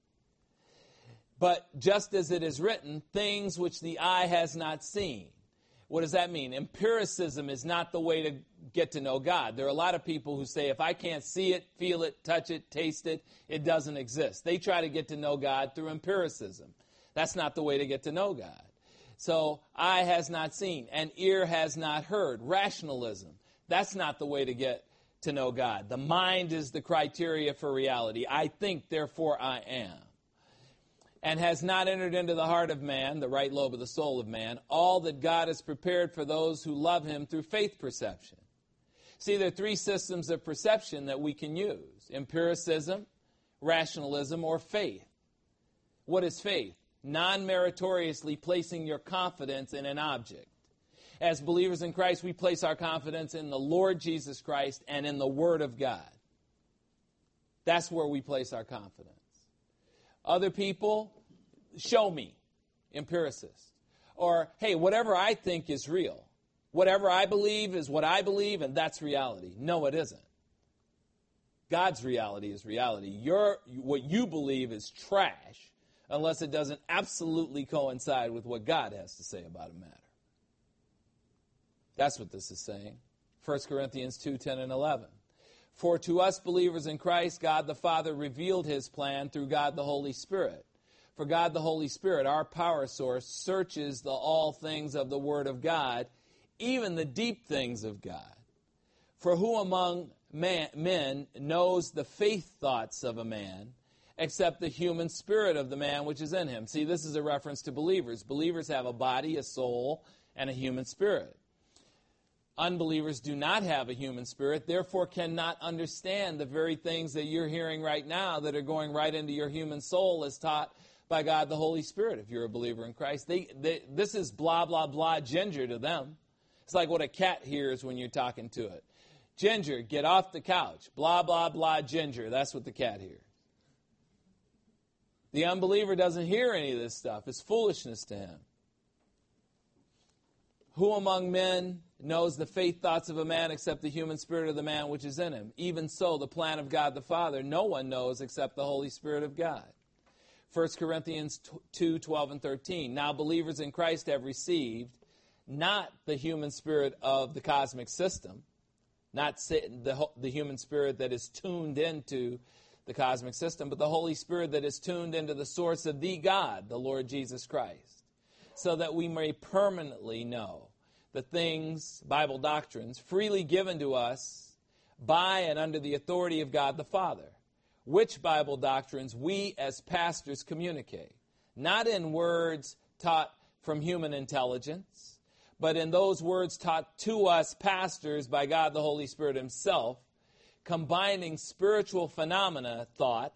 But just as it is written, things which the eye has not seen. What does that mean? Empiricism is not the way to get to know God. There are a lot of people who say, if I can't see it, feel it, touch it, taste it, it doesn't exist. They try to get to know God through empiricism. That's not the way to get to know God. So, eye has not seen, and ear has not heard. Rationalism. That's not the way to get to know God. The mind is the criteria for reality. I think, therefore I am. And has not entered into the heart of man, the right lobe of the soul of man, all that God has prepared for those who love him through faith perception. See, there are three systems of perception that we can use: empiricism, rationalism, or faith. What is faith? Non-meritoriously placing your confidence in an object. As believers in Christ, we place our confidence in the Lord Jesus Christ and in the Word of God. That's where we place our confidence. Other people, show me, empiricists. Or, hey, whatever I think is real. Whatever I believe is what I believe, and that's reality. No, it isn't. God's reality is reality. Your, what you believe is trash unless it doesn't absolutely coincide with what God has to say about a matter. That's what this is saying. First Corinthians two, ten, and eleven. For to us believers in Christ, God the Father revealed his plan through God the Holy Spirit. For God the Holy Spirit, our power source, searches the all things of the Word of God, even the deep things of God. For who among man, men knows the faith thoughts of a man, except the human spirit of the man which is in him? See, this is a reference to believers. Believers have a body, a soul, and a human spirit. Unbelievers do not have a human spirit, therefore cannot understand the very things that you're hearing right now that are going right into your human soul as taught by God the Holy Spirit if you're a believer in Christ. They, they, this is blah, blah, blah ginger to them. It's like what a cat hears when you're talking to it. Ginger, get off the couch. Blah, blah, blah, ginger. That's what the cat hears. The unbeliever doesn't hear any of this stuff. It's foolishness to him. Who among men knows the faith thoughts of a man except the human spirit of the man which is in him? Even so, the plan of God the Father, no one knows except the Holy Spirit of God. First Corinthians two, twelve, and thirteen. Now believers in Christ have received not the human spirit of the cosmic system, not the, the human spirit that is tuned into the cosmic system, but the Holy Spirit that is tuned into the source of the God, the Lord Jesus Christ, so that we may permanently know the things, Bible doctrines, freely given to us by and under the authority of God the Father, which Bible doctrines we as pastors communicate, not in words taught from human intelligence, but in those words taught to us pastors by God the Holy Spirit himself, combining spiritual phenomena thoughts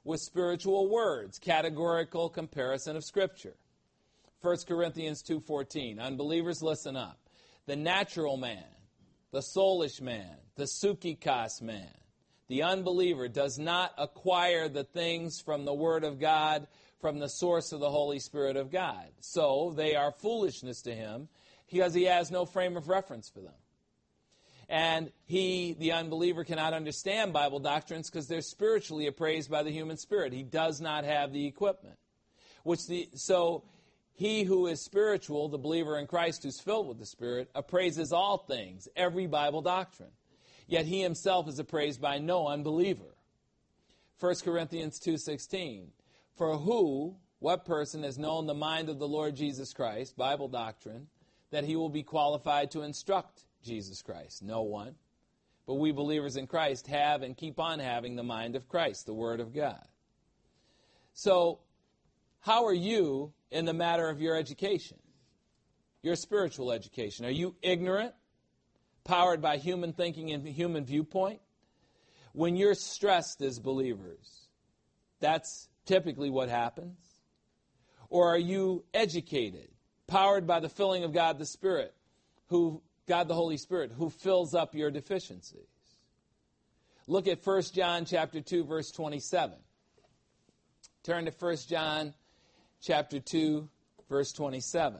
with spiritual words, categorical comparison of Scripture. First Corinthians two fourteen, unbelievers, listen up. The natural man, the soulish man, the psychikos man, the unbeliever does not acquire the things from the Word of God, from the source of the Holy Spirit of God. So they are foolishness to him because he has no frame of reference for them. And he, the unbeliever, cannot understand Bible doctrines because they're spiritually appraised by the human spirit. He does not have the equipment. Which the So he who is spiritual, the believer in Christ who's filled with the Spirit, appraises all things, every Bible doctrine. Yet he himself is appraised by no unbeliever. First Corinthians two sixteen, for who, what person has known the mind of the Lord Jesus Christ, Bible doctrine, that he will be qualified to instruct Jesus Christ? No one. But we believers in Christ have and keep on having the mind of Christ, the Word of God. So, how are you in the matter of your education, your spiritual education? Are you ignorant, powered by human thinking and human viewpoint? When you're stressed as believers, that's typically what happens. Or are you educated, powered by the filling of God the Spirit, who God the Holy Spirit, who fills up your deficiencies? Look at First John chapter two, verse twenty-seven. Turn to First John chapter two, verse twenty-seven.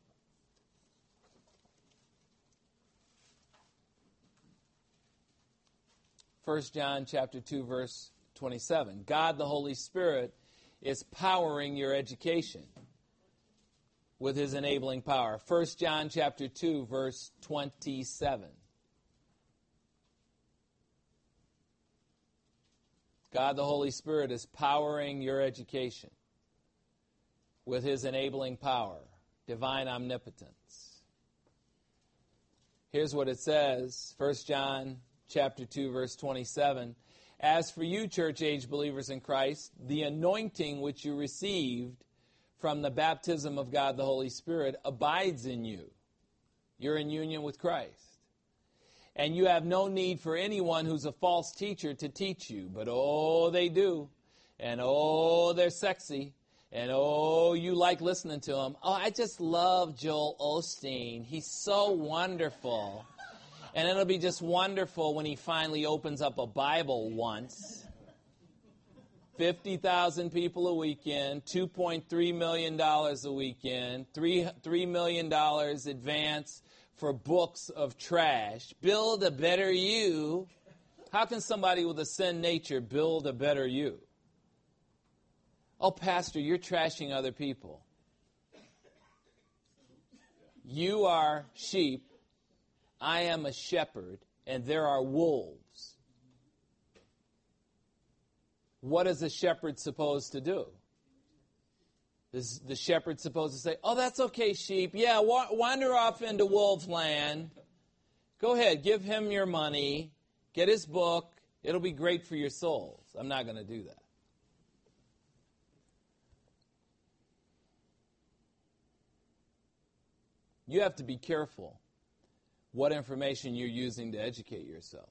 First John chapter two, verse twenty-seven. God the Holy Spirit is powering your education with his enabling power. First John chapter two, verse twenty-seven. God the Holy Spirit is powering your education with his enabling power, divine omnipotence. Here's what it says, First John chapter two, verse twenty-seven. As for you, church-age believers in Christ, the anointing which you received from the baptism of God the Holy Spirit abides in you. You're in union with Christ. And you have no need for anyone who's a false teacher to teach you. But oh, they do. And oh, they're sexy. And oh, you like listening to them. Oh, I just love Joel Osteen. He's so wonderful. And it'll be just wonderful when he finally opens up a Bible once. fifty thousand people a weekend, two point three million dollars a weekend, three million dollars advance for books of trash. Build a better you. How can somebody with a sin nature build a better you? Oh, Pastor, you're trashing other people. You are sheep. I am a shepherd, and there are wolves. What is a shepherd supposed to do? Is the shepherd supposed to say, oh, that's okay, sheep. Yeah, wa- wander off into wolf land. Go ahead, give him your money. Get his book. It'll be great for your souls. I'm not going to do that. You have to be careful what information you're using to educate yourselves.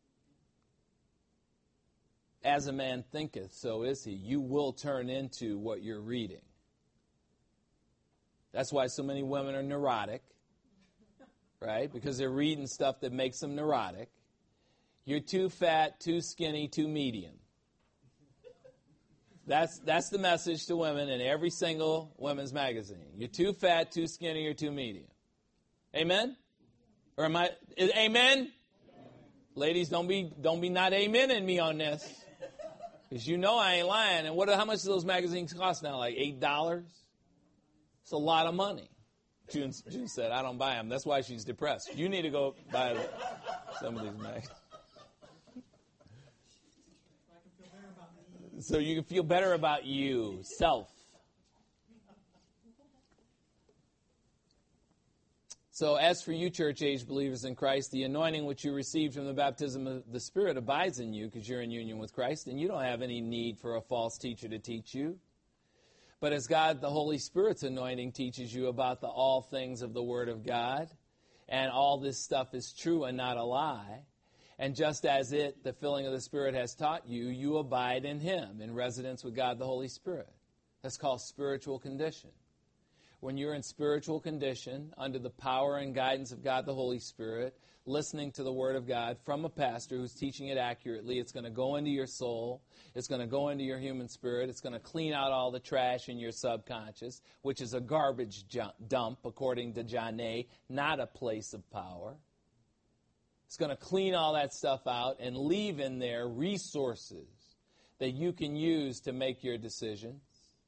As a man thinketh, so is he. You will turn into what you're reading. That's why so many women are neurotic, right? Because they're reading stuff that makes them neurotic. You're too fat, too skinny, too medium. That's that's the message to women in every single women's magazine. You're too fat, too skinny, or too medium. Amen? Or am I? Is, amen? Amen? Ladies, don't be don't be not amening me on this, because you know I ain't lying. And what? How much do those magazines cost now? Like eight dollars? It's a lot of money. June, June said, "I don't buy them." That's why she's depressed. You need to go buy some of these magazines. So you can feel better about you, self. So as for you, church-age believers in Christ, the anointing which you received from the baptism of the Spirit abides in you because you're in union with Christ, and you don't have any need for a false teacher to teach you. But as God, the Holy Spirit's anointing teaches you about the all things of the Word of God, and all this stuff is true and not a lie, And just as it, the filling of the Spirit, has taught you, you abide in Him, in residence with God the Holy Spirit. That's called spiritual condition. When you're in spiritual condition, under the power and guidance of God the Holy Spirit, listening to the Word of God from a pastor who's teaching it accurately, it's going to go into your soul, it's going to go into your human spirit, it's going to clean out all the trash in your subconscious, which is a garbage dump, according to John A., not a place of power. It's going to clean all that stuff out and leave in there resources that you can use to make your decisions.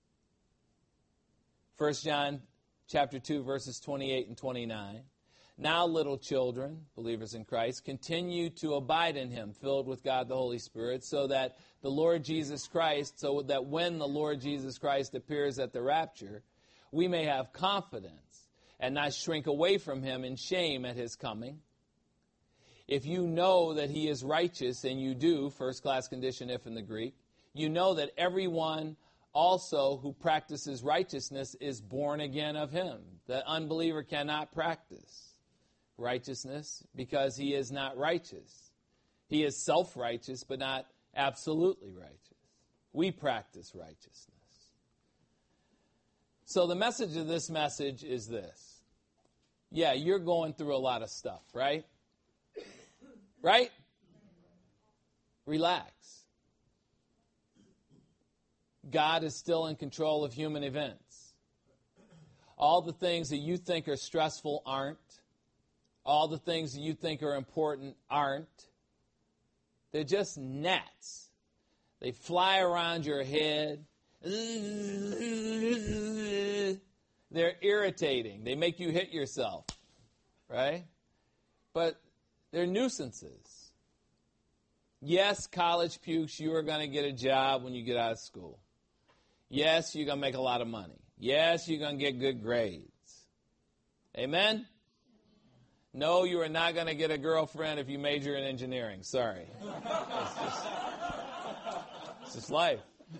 First John chapter two, verses twenty-eight and twenty-nine. Now, little children, believers in Christ, continue to abide in Him, filled with God the Holy Spirit, so that the Lord Jesus Christ, so that when the Lord Jesus Christ appears at the rapture, we may have confidence and not shrink away from Him in shame at His coming. If you know that He is righteous, and you do, first-class condition if in the Greek, you know that everyone also who practices righteousness is born again of Him. The unbeliever cannot practice righteousness because he is not righteous. He is self-righteous, but not absolutely righteous. We practice righteousness. So the message of this message is this. Yeah, you're going through a lot of stuff, right? Right? Relax. God is still in control of human events. All the things that you think are stressful aren't. All the things that you think are important aren't. They're just gnats. They fly around your head. They're irritating. They make you hit yourself, right? But they're nuisances. Yes, college pukes, you are going to get a job when you get out of school. Yes, you're going to make a lot of money. Yes, you're going to get good grades. Amen? No, you are not going to get a girlfriend if you major in engineering. Sorry. It's just, it's just life.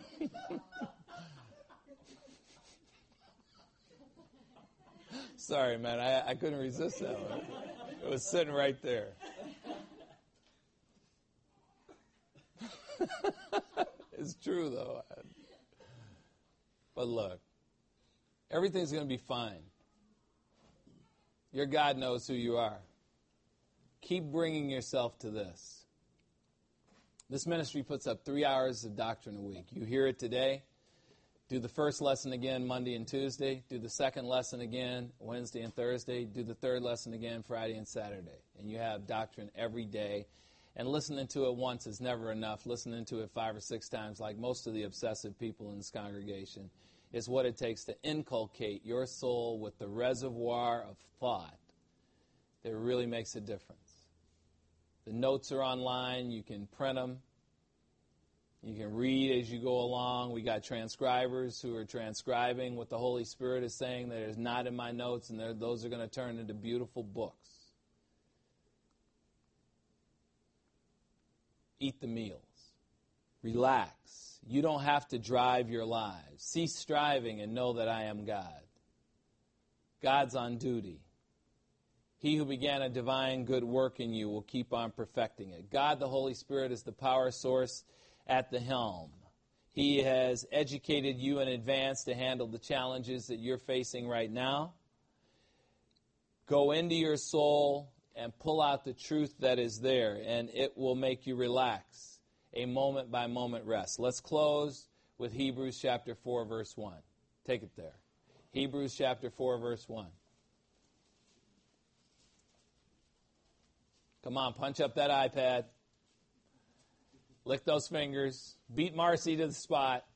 Sorry, man. I, I couldn't resist that one. It was sitting right there. It's true, though. But look, everything's going to be fine. Your God knows who you are. Keep bringing yourself to this. This ministry puts up three hours of doctrine a week. You hear it today. Do the first lesson again Monday and Tuesday. Do the second lesson again Wednesday and Thursday. Do the third lesson again Friday and Saturday. And you have doctrine every day. And listening to it once is never enough. Listening to it five or six times, like most of the obsessive people in this congregation, is what it takes to inculcate your soul with the reservoir of thought that really makes a difference. The notes are online. You can print them. You can read as you go along. We got transcribers who are transcribing what the Holy Spirit is saying that is not in my notes, and those are going to turn into beautiful books. Eat the meals. Relax. You don't have to drive your lives. Cease striving and know that I am God. God's on duty. He who began a divine good work in you will keep on perfecting it. God, the Holy Spirit, is the power source at the helm. He has educated you in advance to handle the challenges that you're facing right now. Go into your soul and pull out the truth that is there, and it will make you relax. A moment-by-moment rest. Let's close with Hebrews chapter four, verse one. Take it there. Hebrews chapter four, verse one. Come on, punch up that iPad. Lick those fingers. Beat Marcy to the spot.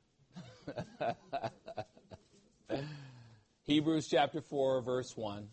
Hebrews chapter four, verse one.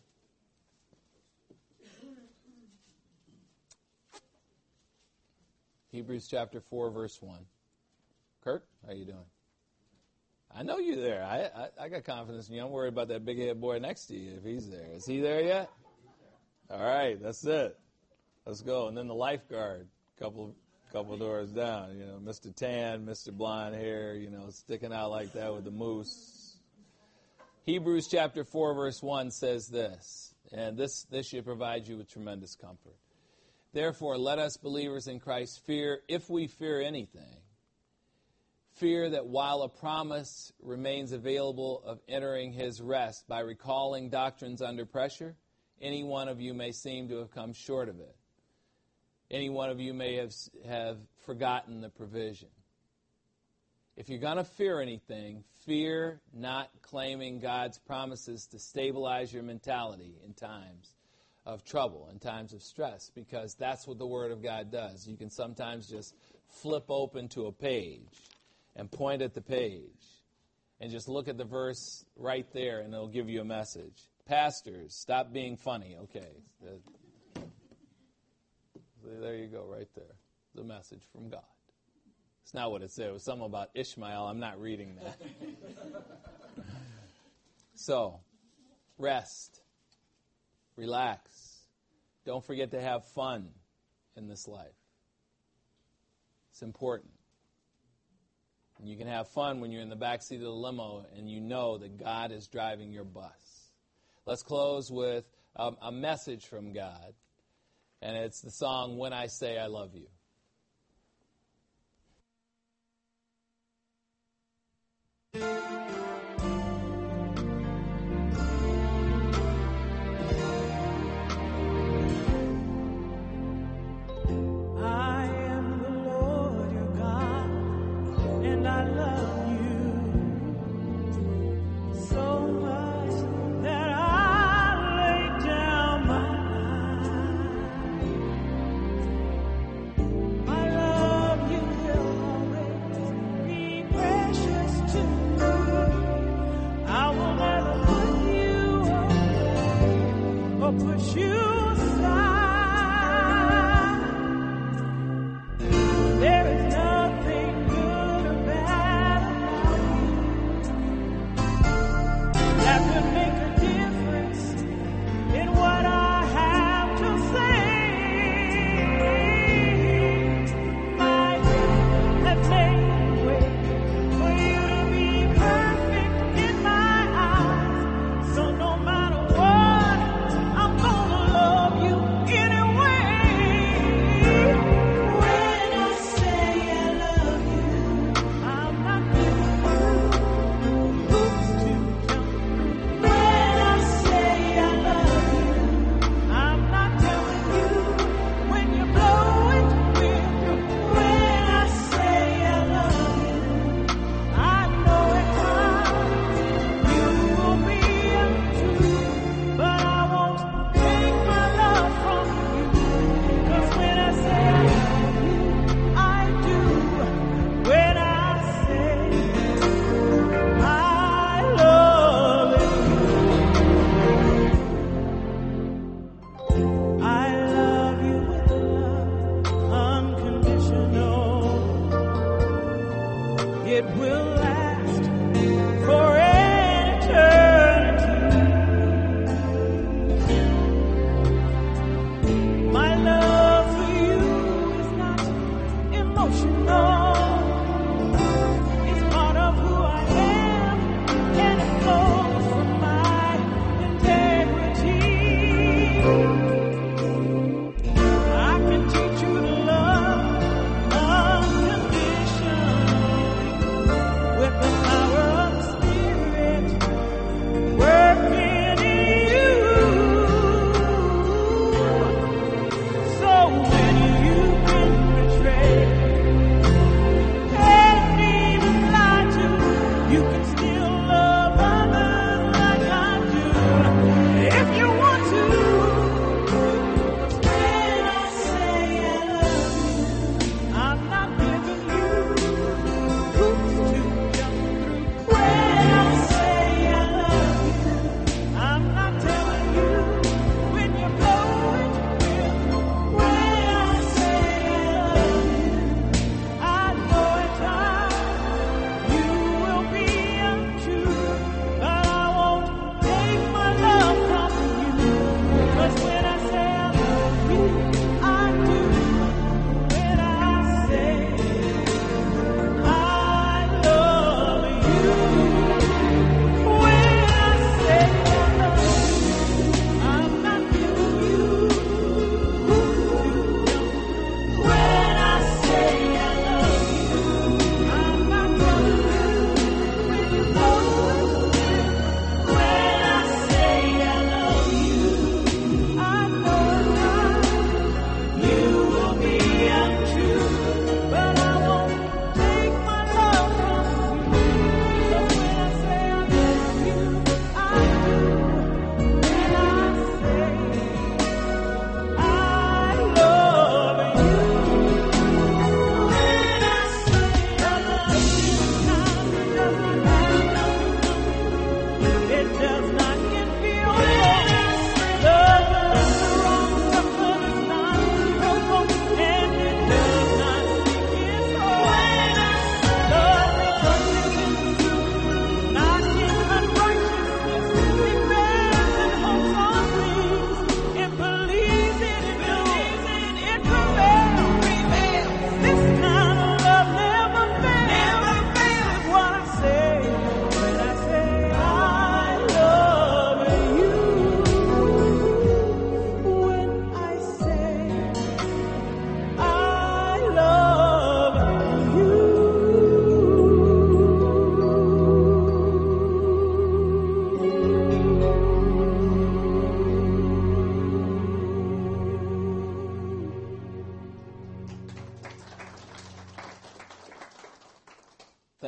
Hebrews chapter four, verse one. Kurt, how you doing? I know you're there. I, I I got confidence in you. I'm worried about that big-head boy next to you if he's there. Is he there yet? All right, that's it. Let's go. And then the lifeguard, couple couple doors down, you know, Mister Tan, Mister Blonde Hair, you know, sticking out like that with the moose. Hebrews chapter four, verse one says this, and this, this should provide you with tremendous comfort. Therefore, let us believers in Christ fear, if we fear anything, fear that while a promise remains available of entering his rest by recalling doctrines under pressure, any one of you may seem to have come short of it. Any one of you may have, have forgotten the provision. If you're going to fear anything, fear not claiming God's promises to stabilize your mentality in times of trouble, in times of stress, because that's what the Word of God does. You can sometimes just flip open to a page and point at the page and just look at the verse right there, and it'll give you a message. Pastors, stop being funny. Okay. There you go, right there. The message from God. It's not what it said. It was something about Ishmael. I'm not reading that. So, rest. Relax. Don't forget to have fun in this life. It's important. And you can have fun when you're in the backseat of the limo and you know that God is driving your bus. Let's close with um, a message from God. And it's the song, When I Say I Love You. I am the Lord your God, and I love you so much that I lay down my life. My love you will always be precious to me.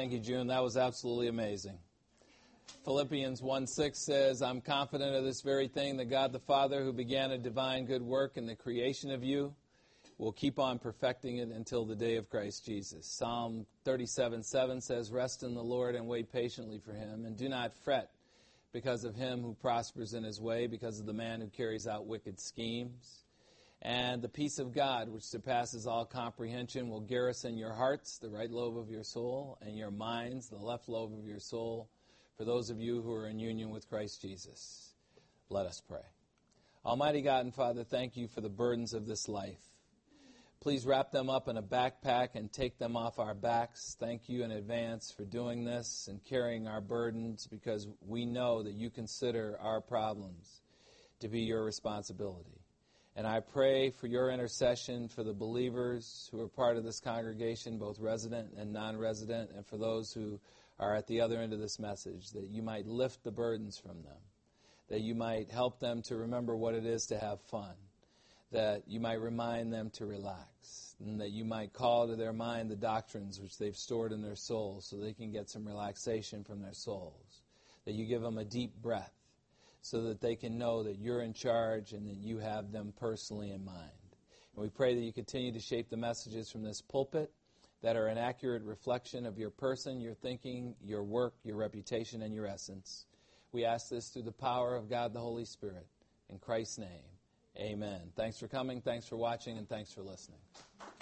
Thank you, June. That was absolutely amazing. Philippians one six says, I'm confident of this very thing, that God the Father, who began a divine good work in the creation of you, will keep on perfecting it until the day of Christ Jesus. Psalm thirty-seven seven says, rest in the Lord and wait patiently for him, and do not fret because of him who prospers in his way, because of the man who carries out wicked schemes. And the peace of God, which surpasses all comprehension, will garrison your hearts, the right lobe of your soul, and your minds, the left lobe of your soul, for those of you who are in union with Christ Jesus. Let us pray. Almighty God and Father, thank you for the burdens of this life. Please wrap them up in a backpack and take them off our backs. Thank you in advance for doing this and carrying our burdens, because we know that you consider our problems to be your responsibility. And I pray for your intercession for the believers who are part of this congregation, both resident and non-resident, and for those who are at the other end of this message, that you might lift the burdens from them, that you might help them to remember what it is to have fun, that you might remind them to relax, and that you might call to their mind the doctrines which they've stored in their souls so they can get some relaxation from their souls, that you give them a deep breath so that they can know that you're in charge and that you have them personally in mind. And we pray that you continue to shape the messages from this pulpit that are an accurate reflection of your person, your thinking, your work, your reputation, and your essence. We ask this through the power of God the Holy Spirit. In Christ's name, amen. Thanks for coming, thanks for watching, and thanks for listening.